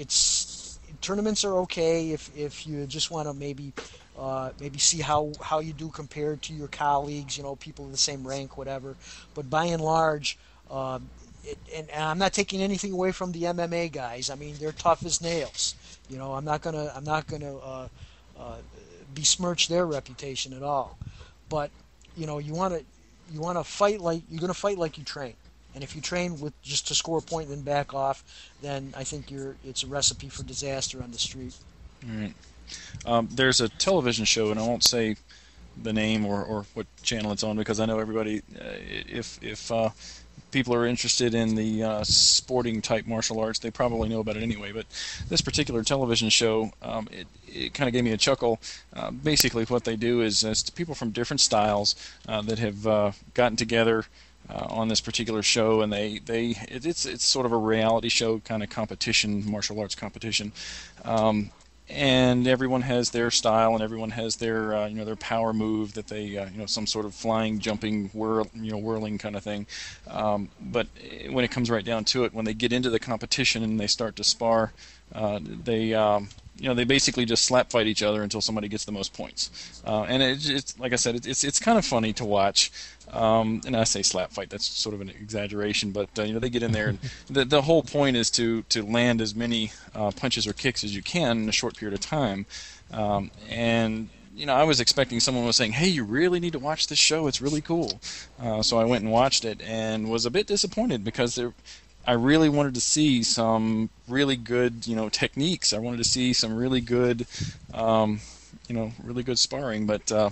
it's tournaments are okay if if you just want to maybe uh, maybe see how how you do compared to your colleagues, you know, people in the same rank, whatever. But by and large. Uh, It, and, and I'm not taking anything away from the M M A guys. I mean, they're tough as nails. You know, I'm not gonna I'm not gonna uh, uh, besmirch their reputation at all. But you know, you want to you want to fight like you're gonna fight like you train. And if you train with just to score a point and then back off, then I think you're it's a recipe for disaster on the street. All right. Um, there's a television show, and I won't say the name or, or what channel it's on because I know everybody. Uh, if if uh, people are interested in the uh, sporting type martial arts, they probably know about it anyway. But this particular television show, um, it, it kind of gave me a chuckle. Uh, basically, what they do is, is people from different styles uh, that have uh, gotten together uh, on this particular show, and they they it, it's it's sort of a reality show kind of competition, martial arts competition. Um, And everyone has their style, and everyone has their, uh, you know, their power move that they, uh, you know, some sort of flying, jumping, whirl, you know, whirling kind of thing. Um, but when it comes right down to it, when they get into the competition and they start to spar, uh, they, um, you know, they basically just slap fight each other until somebody gets the most points. Uh, and it, it's like I said, it, it's it's kind of funny to watch. Um, and I say slap fight, that's sort of an exaggeration, but uh, you know, they get in there, and the the whole point is to to land as many uh, punches or kicks as you can in a short period of time. Um, and you know, I was expecting someone was saying, "Hey, you really need to watch this show. It's really cool." Uh, so I went and watched it, and was a bit disappointed because there. I really wanted to see some really good, you know, techniques. I wanted to see some really good, um, you know, really good sparring, but uh,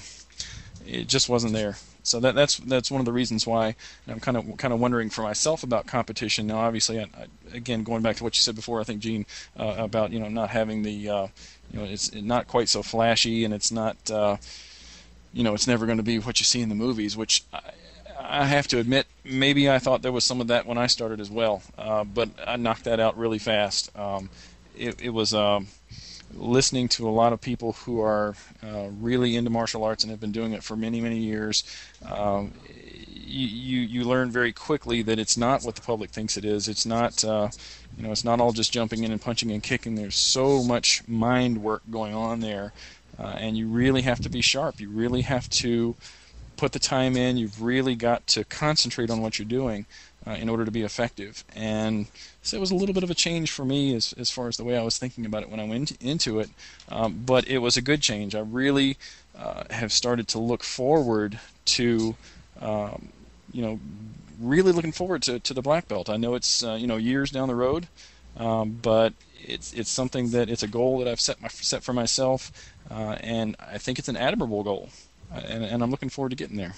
it just wasn't there. So that, that's that's one of the reasons why I'm kind of kind of wondering for myself about competition. Now, obviously, I, I, again, going back to what you said before, I think, Gene, uh, about you know not having the, uh, you know, it's not quite so flashy, and it's not, uh, you know, it's never going to be what you see in the movies, which. I, I have to admit, maybe I thought there was some of that when I started as well, uh, but I knocked that out really fast. Um, it, it was um, listening to a lot of people who are uh, really into martial arts and have been doing it for many, many years. Um, you, you you learn very quickly that it's not what the public thinks it is. It's not uh, you know it's not all just jumping in and punching and kicking. There's so much mind work going on there, uh, and you really have to be sharp. You really have to put the time in. You've really got to concentrate on what you're doing uh, in order to be effective. And so it was a little bit of a change for me as as far as the way I was thinking about it when I went into it. Um, but it was a good change. I really uh, have started to look forward to, um, you know, really looking forward to, to the black belt. I know it's uh, you know years down the road, um, but it's it's something that it's a goal that I've set my set for myself, uh, and I think it's an admirable goal. And, and I'm looking forward to getting there.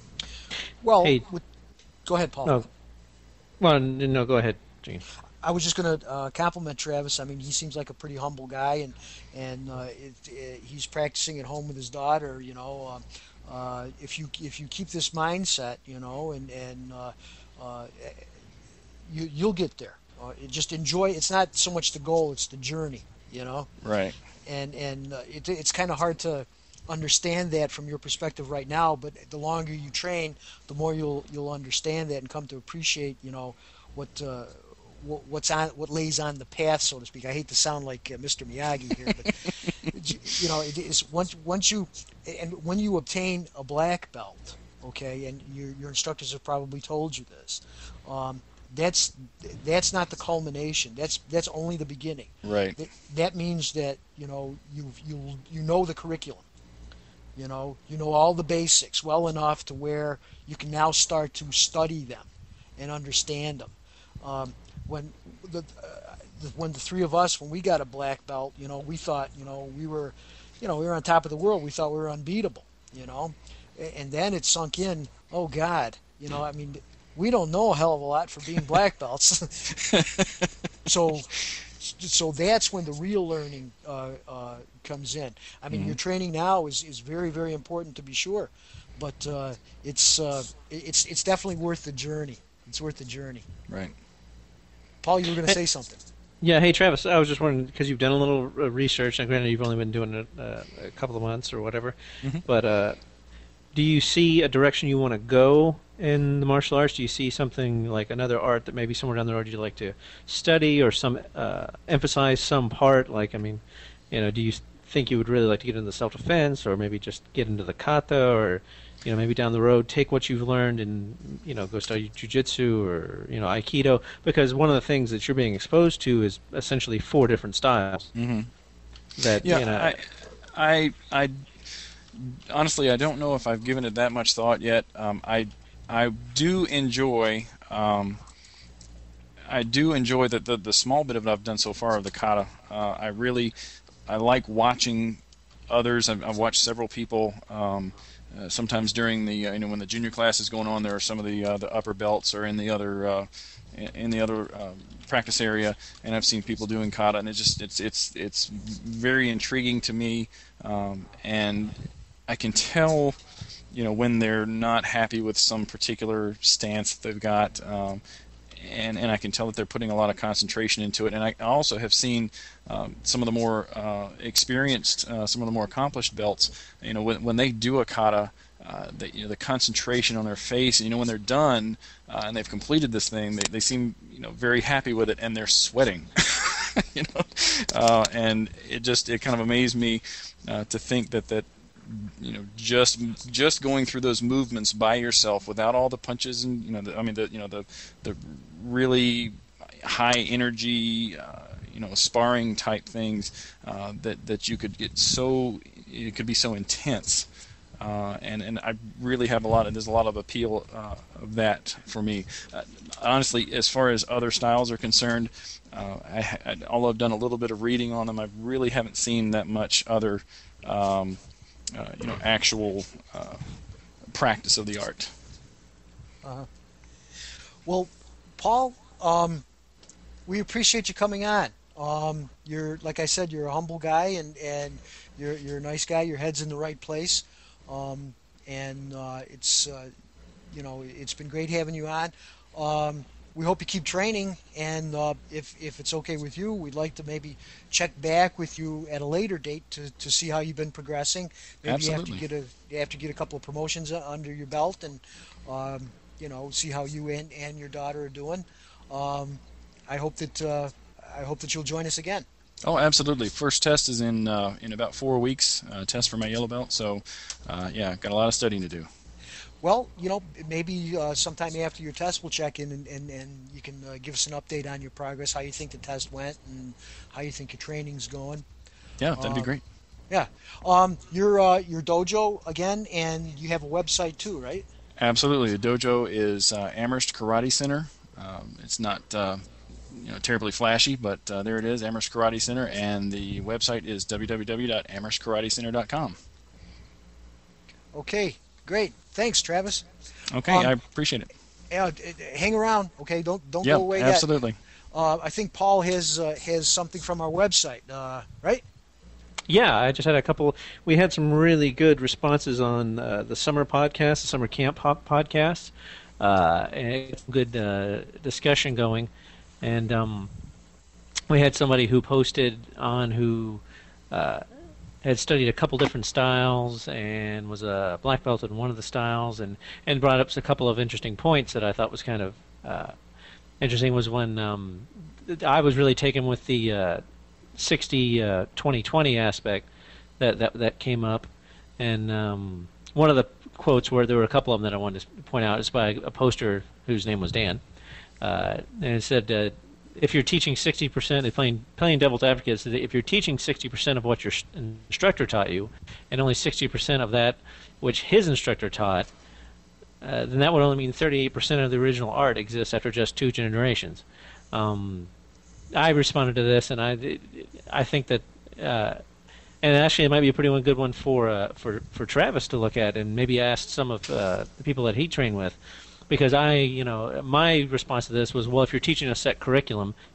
Well, Hey. with, go ahead, Paul. No, well, no, go ahead, Gene. I was just going to uh, compliment Travis. I mean, he seems like a pretty humble guy, and and uh, it, it, he's practicing at home with his daughter. You know, uh, uh, if you if you keep this mindset, you know, and and uh, uh, you you'll get there. Uh, just enjoy. It's not so much the goal; it's the journey. You know. Right. And and uh, it, it's kind of hard to understand that from your perspective right now, but the longer you train, the more you'll you'll understand that and come to appreciate, you know, what uh, what, what's on what lays on the path, so to speak. I hate to sound like uh, Mister Miyagi here, but you know, it is once once you and when you obtain a black belt, okay, and your your instructors have probably told you this. Um, that's that's not the culmination. That's that's only the beginning. Right. That, that means that you know you you you know the curriculum. You know, you know all the basics well enough to where you can now start to study them and understand them. Um, when the, uh, the when the three of us, when we got a black belt, you know, we thought, you know, we were, you know, we were on top of the world. We thought we were unbeatable. You know, and then it sunk in. Oh God, you know, I mean, we don't know a hell of a lot for being black belts. so, so that's when the real learning uh, uh, comes in. I mean, Mm-hmm. your training now is, is very, very important to be sure, but uh, it's uh, it's it's definitely worth the journey. It's worth the journey. Right. Paul, you were going to say something. Yeah, hey Travis, I was just wondering because you've done a little uh, research, and granted you've only been doing it uh, a couple of months or whatever, Mm-hmm. but uh, do you see a direction you want to go in the martial arts? Do you see something like another art that maybe somewhere down the road you'd like to study, or some uh, emphasize some part? Like, I mean, you know, do you think you would really like to get into self-defense, or maybe just get into the kata, or you know, maybe down the road take what you've learned and you know go study jiu-jitsu or you know aikido? Because one of the things that you're being exposed to is essentially four different styles. Mm-hmm. That Yeah, you know, I, I, I, honestly, I don't know if I've given it that much thought yet. Um, I, I do enjoy, um, I do enjoy the, the the small bit of it I've done so far of the kata. Uh, I really, I like watching others. I've, I've watched several people. Um, uh, sometimes during the, uh, you know, when the junior class is going on, there are some of the uh, the upper belts are in the other. Uh, in the other uh, practice area, and I've seen people doing kata, and it's just it's it's it's very intriguing to me, um, and I can tell, you know, when they're not happy with some particular stance that they've got, um, and and I can tell that they're putting a lot of concentration into it. And I also have seen um, some of the more uh, experienced, uh, some of the more accomplished belts, you know, when when they do a kata. Uh, the, you know, the concentration on their face, and, you know, when they're done uh, and they've completed this thing, they, they seem, you know, very happy with it, and they're sweating, you know, uh, and it just it kind of amazed me uh, to think that that you know just just going through those movements by yourself without all the punches and you know the, I mean the you know the the really high energy uh, you know sparring type things uh, that that you could get so it could be so intense. Uh, and and I really have a lot of there's a lot of appeal uh, of that for me. Uh, honestly, as far as other styles are concerned, uh, I, I, although I've done a little bit of reading on them, I really haven't seen that much other um, uh, you know actual uh, practice of the art. Uh-huh. Well, Paul, um, we appreciate you coming on. Um, you're like I said, you're a humble guy, and, and you're you're a nice guy. Your head's in the right place. Um, and uh, it's uh, you know it's been great having you on. Um, we hope you keep training, and uh, if if it's okay with you, we'd like to maybe check back with you at a later date to, to see how you've been progressing. Maybe Absolutely. you have to get a you have to get a couple of promotions under your belt, and um, you know see how you and, and your daughter are doing. Um, I hope that uh, I hope that you'll join us again. Oh, absolutely. First test is in uh, in about four weeks. Uh, test for my yellow belt. So, uh, yeah, got a lot of studying to do. Well, you know, maybe uh, sometime after your test, we'll check in and, and, and you can uh, give us an update on your progress, how you think the test went, and how you think your training's going. Yeah, that'd be Um, great. Yeah. Um, your uh, your dojo again, and you have a website too, right? Absolutely. The dojo is uh, Amherst Karate Center. Um, it's not uh, you know terribly flashy, but uh, there it is, Amherst Karate Center, and the website is w w w dot amherst karate center dot com. Okay, great. Thanks, Travis. Okay, Um, I appreciate it. Uh, hang around, okay? Don't don't Yeah, go away yet. absolutely. Uh, I think Paul has uh, has something from our website, uh, right? Yeah, I just had a couple. We had some really good responses on uh, the summer podcast, the summer camp pop podcast, uh, and good uh, discussion going. And um, we had somebody who posted on who uh, had studied a couple different styles and was a black belt in one of the styles, and, and brought up a couple of interesting points that I thought was kind of uh, interesting. Was when um, I was really taken with the uh, sixty twenty twenty aspect that, that that came up, and um, one of the quotes where there were a couple of them that I wanted to point out is by a poster whose name was Dan, uh, and it said uh, if you're teaching sixty percent, playing playing devil's advocate, so that if you're teaching sixty percent of what your instructor taught you, and only sixty percent of that which his instructor taught, uh, then that would only mean thirty-eight percent of the original art exists after just two generations. Um, I responded to this, and I, I think that, uh, and actually it might be a pretty good one for uh, for for Travis to look at, and maybe ask some of uh, the people that he trained with, because I, you know, my response to this was, well, if you're teaching a set curriculum,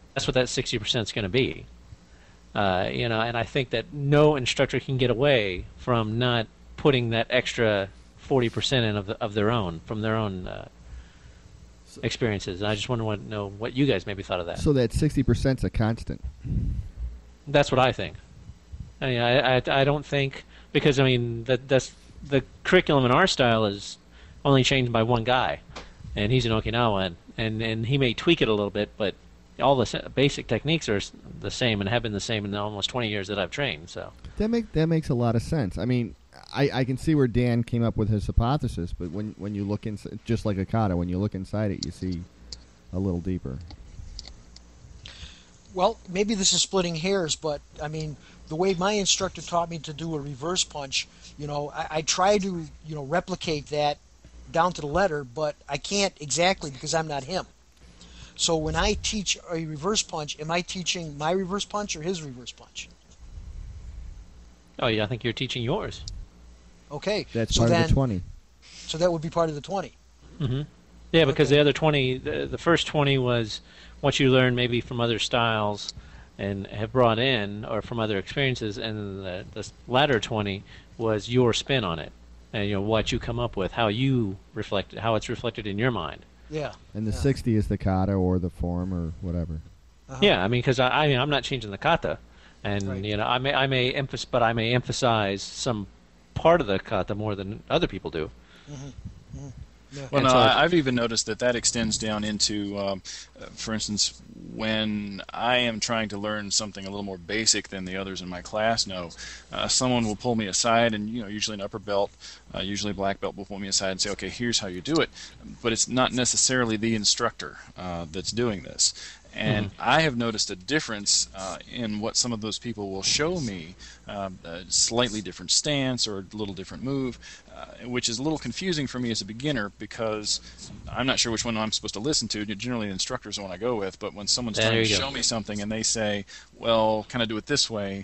that's what that sixty percent is going to be. Uh, you know, and I think that no instructor can get away from not putting that extra forty percent in of the, of their own from their own uh, experiences. And I just wonder what know what you guys maybe thought of that. So that sixty percent is a constant. That's what I think. I mean, I, I, I don't think because I mean that that's the curriculum in our style is only changed by one guy, and he's in Okinawa, and and he may tweak it a little bit, but all the basic techniques are the same and have been the same in the almost twenty years that I've trained. So that make that makes a lot of sense. I mean, I, I can see where Dan came up with his hypothesis, but when when you look inside, just like a kata, when you look inside it, you see a little deeper. Well, maybe this is splitting hairs, but I mean, the way my instructor taught me to do a reverse punch, you know, I, I try to you know replicate that down to the letter, but I can't exactly because I'm not him. So when I teach a reverse punch, am I teaching my reverse punch or his reverse punch? Oh, yeah, I think you're teaching yours. Okay. That's so part then, of the twenty. So that would be part of the twenty. Mm-hmm. Yeah, because okay. the other twenty, the, the first twenty was what you learned maybe from other styles and have brought in or from other experiences, and the, the latter twenty was your spin on it, and you know what you come up with, how you reflect, how it's reflected in your mind. Yeah. And the yeah. sixty is the kata or the form or whatever. Uh-huh. Yeah, I mean, because I, I mean, I'm not changing the kata, and right. you know, I may, I may emphasize, but I may emphasize some part of the kata more than other people do. Mm-hmm. Mm-hmm. Yeah. Well, And no, so- I, I've even noticed that that extends down into, um, uh, for instance, when I am trying to learn something a little more basic than the others in my class know, uh, someone will pull me aside, and you know, usually an upper belt, uh, usually a black belt, will pull me aside and say, "Okay, here's how you do it," but it's not necessarily the instructor uh, that's doing this. And Mm-hmm. I have noticed a difference uh, in what some of those people will show me, uh, a slightly different stance or a little different move, uh, which is a little confusing for me as a beginner because I'm not sure which one I'm supposed to listen to. Generally, the instructor is the one I go with, but when someone's There trying to you go. show me something and they say, well, can I do it this way,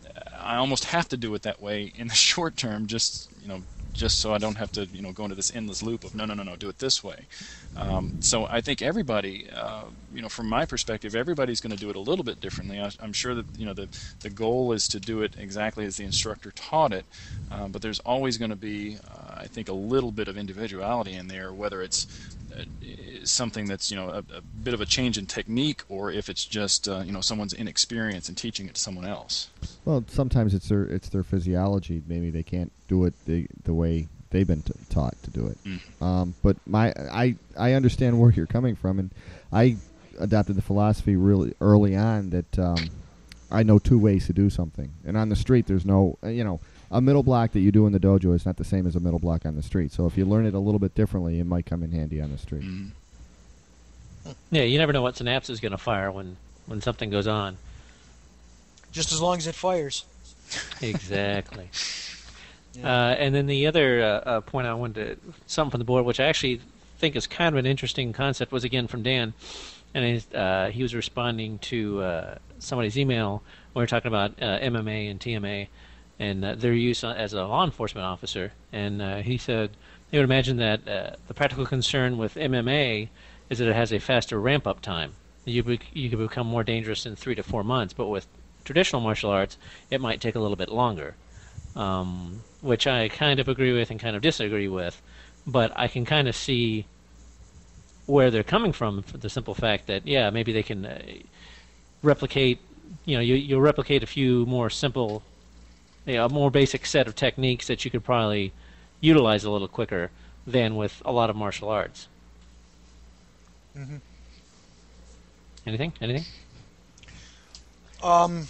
I almost have to do it that way in the short term, just, you know, just so I don't have to, you know, go into this endless loop of no, no, no, no, do it this way. Um, so I think everybody, uh, you know, from my perspective, everybody's going to do it a little bit differently. I, I'm sure that, you know, the the goal is to do it exactly as the instructor taught it, uh, but there's always going to be, uh, I think, a little bit of individuality in there, whether it's uh, something that's, you know, a, a bit of a change in technique, or if it's just, uh, you know, someone's inexperience in teaching it to someone else. Well, sometimes it's their it's their physiology. Maybe they can't do it the the way they've been t- taught to do it. Mm. Um, but my I I understand where you're coming from, and I adopted the philosophy really early on that um, I know two ways to do something, and on the street there's no uh, you know a middle block that you do in the dojo is not the same as a middle block on the street. So if you learn it a little bit differently, it might come in handy on the street. Mm. Yeah, you never know what synapse is going to fire when, when something goes on. Just as long as it fires. Exactly. Yeah. Uh, and then the other uh, uh, point I wanted to, something from the board, which I actually think is kind of an interesting concept, was again from Dan, and he's, uh, he was responding to uh, somebody's email. We were talking about uh, M M A and T M A and uh, their use as a law enforcement officer, and uh, he said he would imagine that uh, the practical concern with M M A is that it has a faster ramp-up time. You be, you can become more dangerous in three to four months, but with traditional martial arts, it might take a little bit longer, um, which I kind of agree with and kind of disagree with, but I can kind of see where they're coming from for the simple fact that, yeah, maybe they can uh, replicate, you know, you, you'll replicate a few more simple, you know, a more basic set of techniques that you could probably utilize a little quicker than with a lot of martial arts. Mm-hmm. Anything? Anything? Um,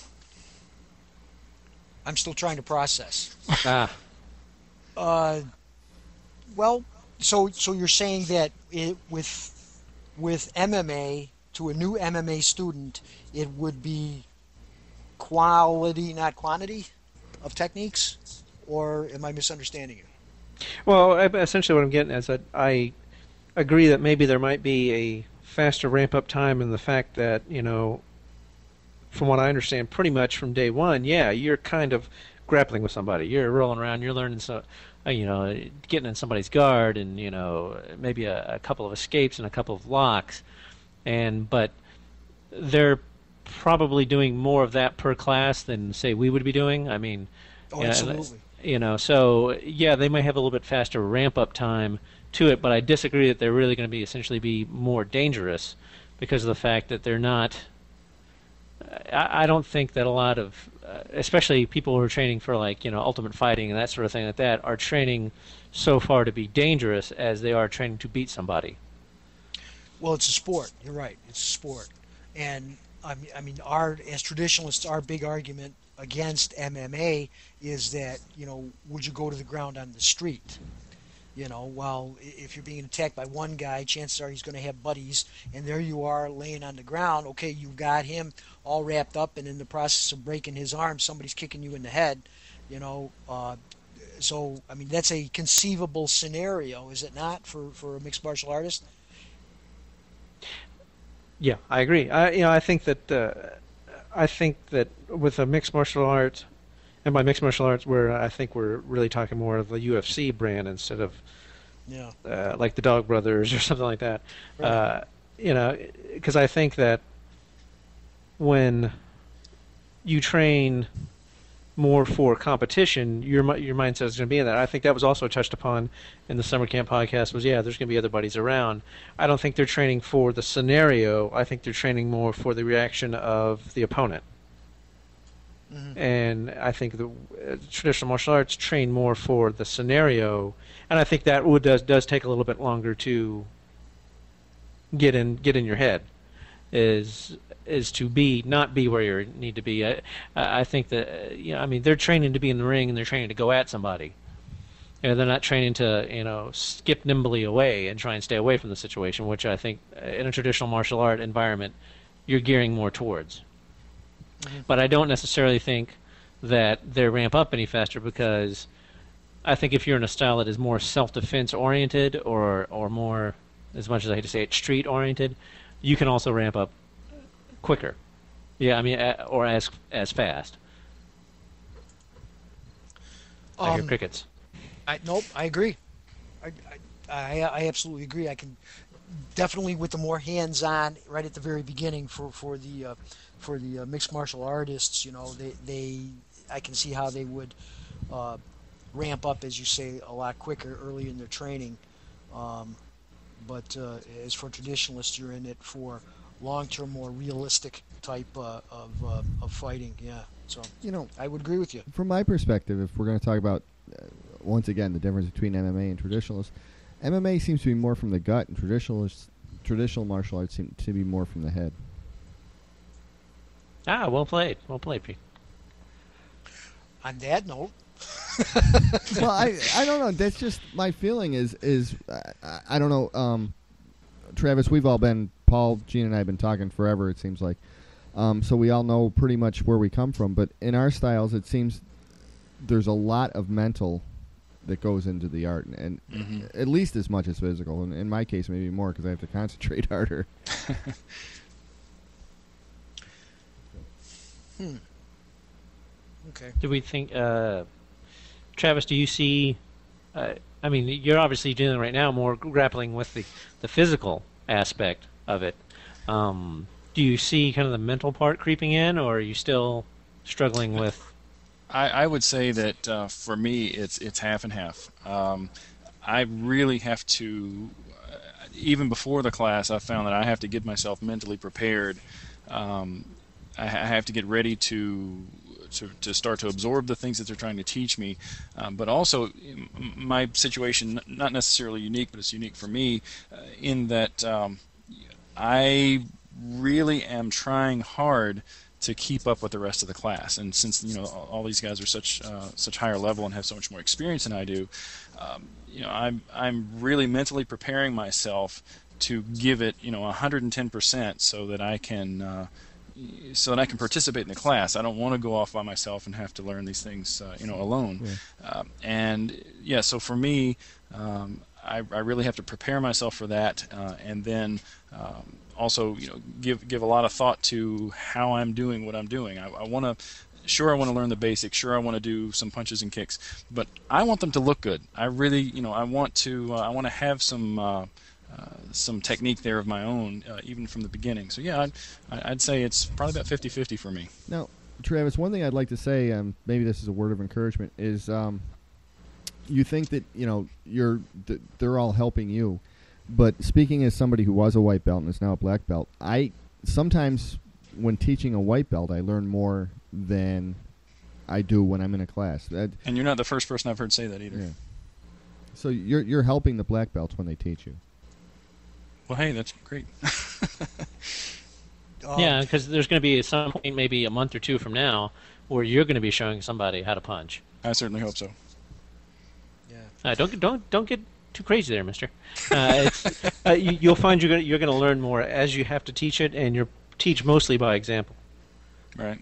I'm still trying to process. Ah. Uh, well, so so you're saying that it, with with M M A to a new M M A student, it would be quality, not quantity, of techniques, or am I misunderstanding you? Well, I- essentially what I'm getting at is that I agree that maybe there might be a faster ramp-up time in the fact that, you know, from what I understand, pretty much from day one, yeah, you're kind of grappling with somebody. You're rolling around, you're learning, so, uh, you know, getting in somebody's guard, and you know, maybe a, a couple of escapes and a couple of locks, and but they're probably doing more of that per class than, say, we would be doing. I mean, Oh, uh, absolutely. you know, so yeah, they may have a little bit faster ramp up time to it, but I disagree that they're really going to be essentially be more dangerous because of the fact that they're not. I, I don't think that a lot of, uh, especially people who are training for like you know ultimate fighting and that sort of thing like that, are training so far to be dangerous as they are training to beat somebody. Well, it's a sport. You're right. It's a sport, and I mean, I mean, our as traditionalists, our big argument against M M A is that you know, would you go to the ground on the street? You know, well, if you're being attacked by one guy, chances are he's going to have buddies, and there you are laying on the ground. Okay, you've got him all wrapped up, and in the process of breaking his arm, somebody's kicking you in the head. You know, uh, so I mean, that's a conceivable scenario, is it not, for for a mixed martial artist? Yeah, I agree. I you know I think that uh, I think that with a mixed martial art, and by mixed martial arts, where I think we're really talking more of the U F C brand instead of Yeah. uh, like the Dog Brothers or something like that. Right. Uh, you know, because I think that when you train more for competition, your mi- your mindset is going to be in that. I think that was also touched upon in the summer camp podcast. Was yeah, there's going to be other buddies around. I don't think they're training for the scenario. I think they're training more for the reaction of the opponent. Mhm. And I think the uh, traditional martial arts train more for the scenario, and I think that would does does take a little bit longer to get in get in your head. Is is to be not be where you need to be. I I think that uh, you know I mean they're training to be in the ring and they're training to go at somebody. You know, they're not training to you know skip nimbly away and try and stay away from the situation, which I think uh, in a traditional martial art environment you're gearing more towards. But I don't necessarily think that they ramp up any faster because I think if you're in a style that is more self-defense oriented or or more, as much as I hate to say it, street oriented, you can also ramp up quicker. Yeah, I mean, uh, or as as fast. I hear Um, crickets. I, nope, I agree. I, I, I, I absolutely agree. I can definitely with the more hands-on right at the very beginning for for the uh, for the uh, mixed martial artists. You know, they they I can see how they would uh, ramp up, as you say, a lot quicker early in their training. Um, but uh, as for traditionalists, you're in it for long-term, more realistic type uh, of uh, of fighting. Yeah, so You know, I would agree with you. from my perspective, if we're going to talk about, uh, once again, the difference between M M A and traditionalists, M M A seems to be more from the gut, and traditionalists, traditional martial arts seem to be more from the head. Ah, well played, well played, Pete. On that note, Well, I I don't know. That's just my feeling. Is is I, I don't know. Um, Travis, we've all been Paul, Gene, and I have been talking forever. It seems like, um, so we all know pretty much where we come from. But in our styles, it seems there's a lot of mental that goes into the art, and, and Mhm. at least as much as physical. And in my case, maybe more because I have to concentrate harder. hmm. Okay. Do we think, uh, Travis? Do you see? Uh, I mean, you're obviously dealing right now more grappling with the the physical aspect of it. Um, do you see kind of the mental part creeping in, or are you still struggling with? I, I would say that uh, for me, it's it's half and half. Um, I really have to, uh, even before the class, I found that I have to get myself mentally prepared. Um, I, I have to get ready to, to to start to absorb the things that they're trying to teach me. Um, but also, m- my situation, n- not necessarily unique, but it's unique for me, uh, in that um, I really am trying hard to keep up with the rest of the class. And since you know all, all these guys are such uh, such higher level and have so much more experience than I do, um, you know I'm I'm really mentally preparing myself to give it you know one hundred ten percent so that I can uh, so that I can participate in the class. I don't want to go off by myself and have to learn these things uh, you know alone. Yeah. Um, and yeah, so for me, um, I, I really have to prepare myself for that, uh, and then. Um, Also, you know, give give a lot of thought to how I'm doing what I'm doing. I, I want to, sure, I want to learn the basics. Sure, I want to do some punches and kicks, but I want them to look good. I really, you know, I want to, uh, I want to have some, uh, uh, some technique there of my own, uh, even from the beginning. So yeah, I'd, I'd say it's probably about fifty-fifty for me. Now, Travis, one thing I'd like to say, um, maybe this is a word of encouragement, is um, you think that you know you're th- they're all helping you, but speaking as somebody who was a white belt and is now a black belt, I sometimes when teaching a white belt, I learn more than I do when I'm in a class. That, and you're not the first person I've heard say that either. Yeah. So you're you're helping the black belts when they teach you. Well, hey, that's great. Um, Yeah, because there's going to be some point, maybe a month or two from now, where you're going to be showing somebody how to punch. I certainly hope so. Yeah. Uh, don't don't don't get too crazy there, Mister. Uh, it's, uh, you, you'll find you're going you're going to learn more as you have to teach it, and you teach mostly by example. Right.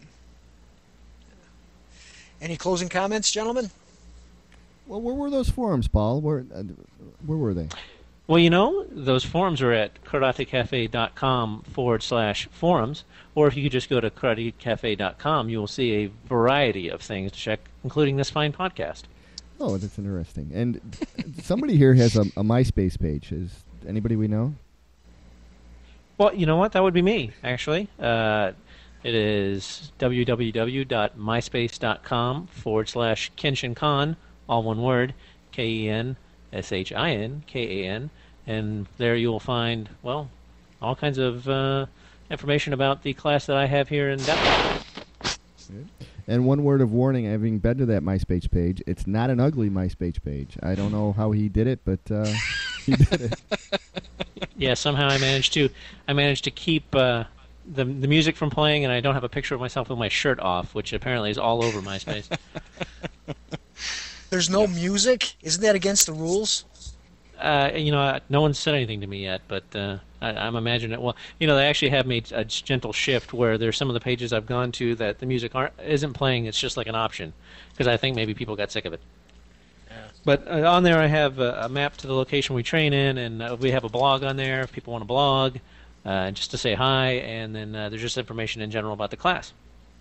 Any closing comments, gentlemen? Well, where were those forums, Paul? Where uh, where were they? Well, you know, those forums are at karatecafe.com forward slash forums, or if you could just go to karatecafe dot com, you will see a variety of things to check, including this fine podcast. Oh, that's interesting. And somebody here has a, a MySpace page. Is anybody we know? Well, you know what? That would be me, actually. Uh, it is www.myspace.com forward slash Kenshin Khan, all one word, K E N S H I N K A N. And there you will find, well, all kinds of uh, information about the class that I have here in Dallas. And one word of warning, having been to that MySpace page, it's not an ugly MySpace page. I don't know how he did it, but uh, he did it. Yeah, somehow I managed to I managed to keep uh, the the music from playing, and I don't have a picture of myself with my shirt off, which apparently is all over MySpace. There's no music? Isn't that against the rules? Uh, you know, no one's said anything to me yet, but uh, I, I'm imagining it. Well, you know, they actually have made a gentle shift where there's some of the pages I've gone to that the music aren't, isn't playing. It's just like an option because I think maybe people got sick of it. Yeah. But uh, on there I have a, a map to the location we train in, and uh, we have a blog on there if people want to blog, uh, just to say hi, and then uh, there's just information in general about the class.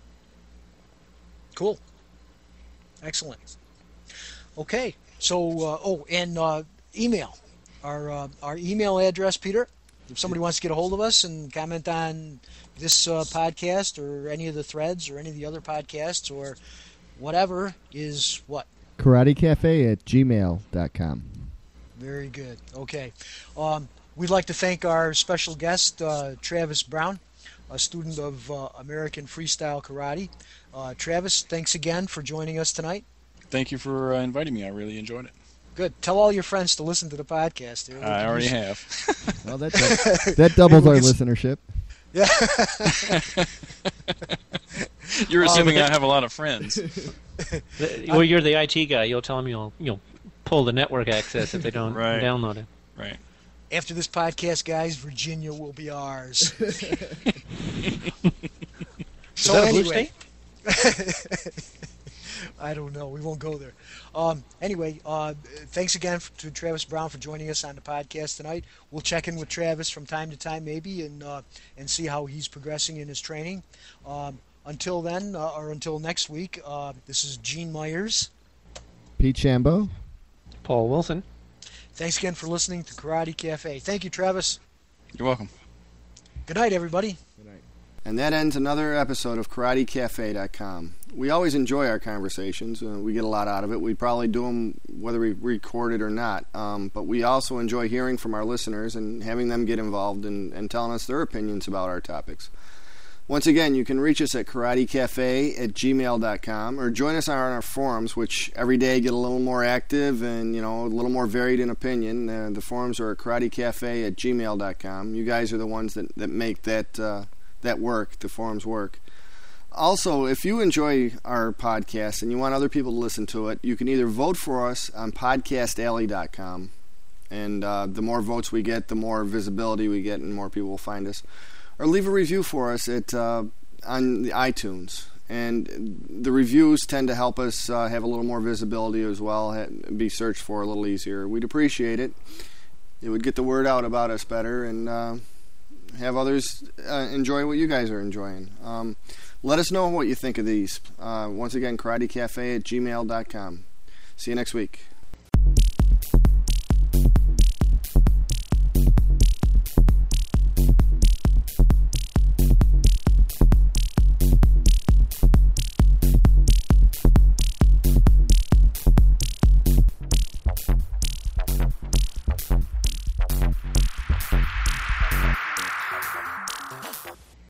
Cool. Excellent. Okay. So, uh, oh, and uh, email. Our uh, our email address, Peter, if somebody wants to get a hold of us and comment on this uh, podcast or any of the threads or any of the other podcasts or whatever, is what? karatecafe at gmail dot com. Very good. Okay. Um, we'd like to thank our special guest, uh, Travis Brown, a student of uh, American Freestyle Karate. Uh, Travis, thanks again for joining us tonight. Thank you for uh, inviting me. I really enjoyed it. Good. Tell all your friends to listen to the podcast. Dude. I already have. Well, that, that, that doubles our listenership. Yeah. You're assuming um, I have a lot of friends. Well, you're the I T guy. You'll tell them you'll you'll pull the network access if they don't right. download it. Right. After this podcast, guys, Virginia will be ours. So that anyway, I don't know. We won't go there. Um, anyway, uh, thanks again to Travis Brown for joining us on the podcast tonight. We'll check in with Travis from time to time, maybe, and uh, and see how he's progressing in his training. Um, until then, uh, or until next week, uh, this is Gene Myers, Pete Shambo, Paul Wilson. Thanks again for listening to Karate Cafe. Thank you, Travis. You're welcome. Good night, everybody. Good night. And that ends another episode of karate cafe dot com. We always enjoy our conversations. Uh, we get a lot out of it. We probably do them whether we record it or not. Um, but we also enjoy hearing from our listeners and having them get involved and, and telling us their opinions about our topics. Once again, you can reach us at karate cafe at gmail dot com or join us on our forums, which every day get a little more active and, you know, a little more varied in opinion. Uh, the forums are at karate cafe at gmail dot com. You guys are the ones that, that make that uh, that work, the forums work. Also, if you enjoy our podcast and you want other people to listen to it, you can either vote for us on podcast alley dot com, and uh, the more votes we get, the more visibility we get and more people will find us. Or leave a review for us at uh, on the iTunes. And the reviews tend to help us uh, have a little more visibility as well, be searched for a little easier. We'd appreciate it. It would get the word out about us better and uh, have others uh, enjoy what you guys are enjoying. Um, let us know what you think of these. Uh, once again, karate cafe at gmail dot com. See you next week.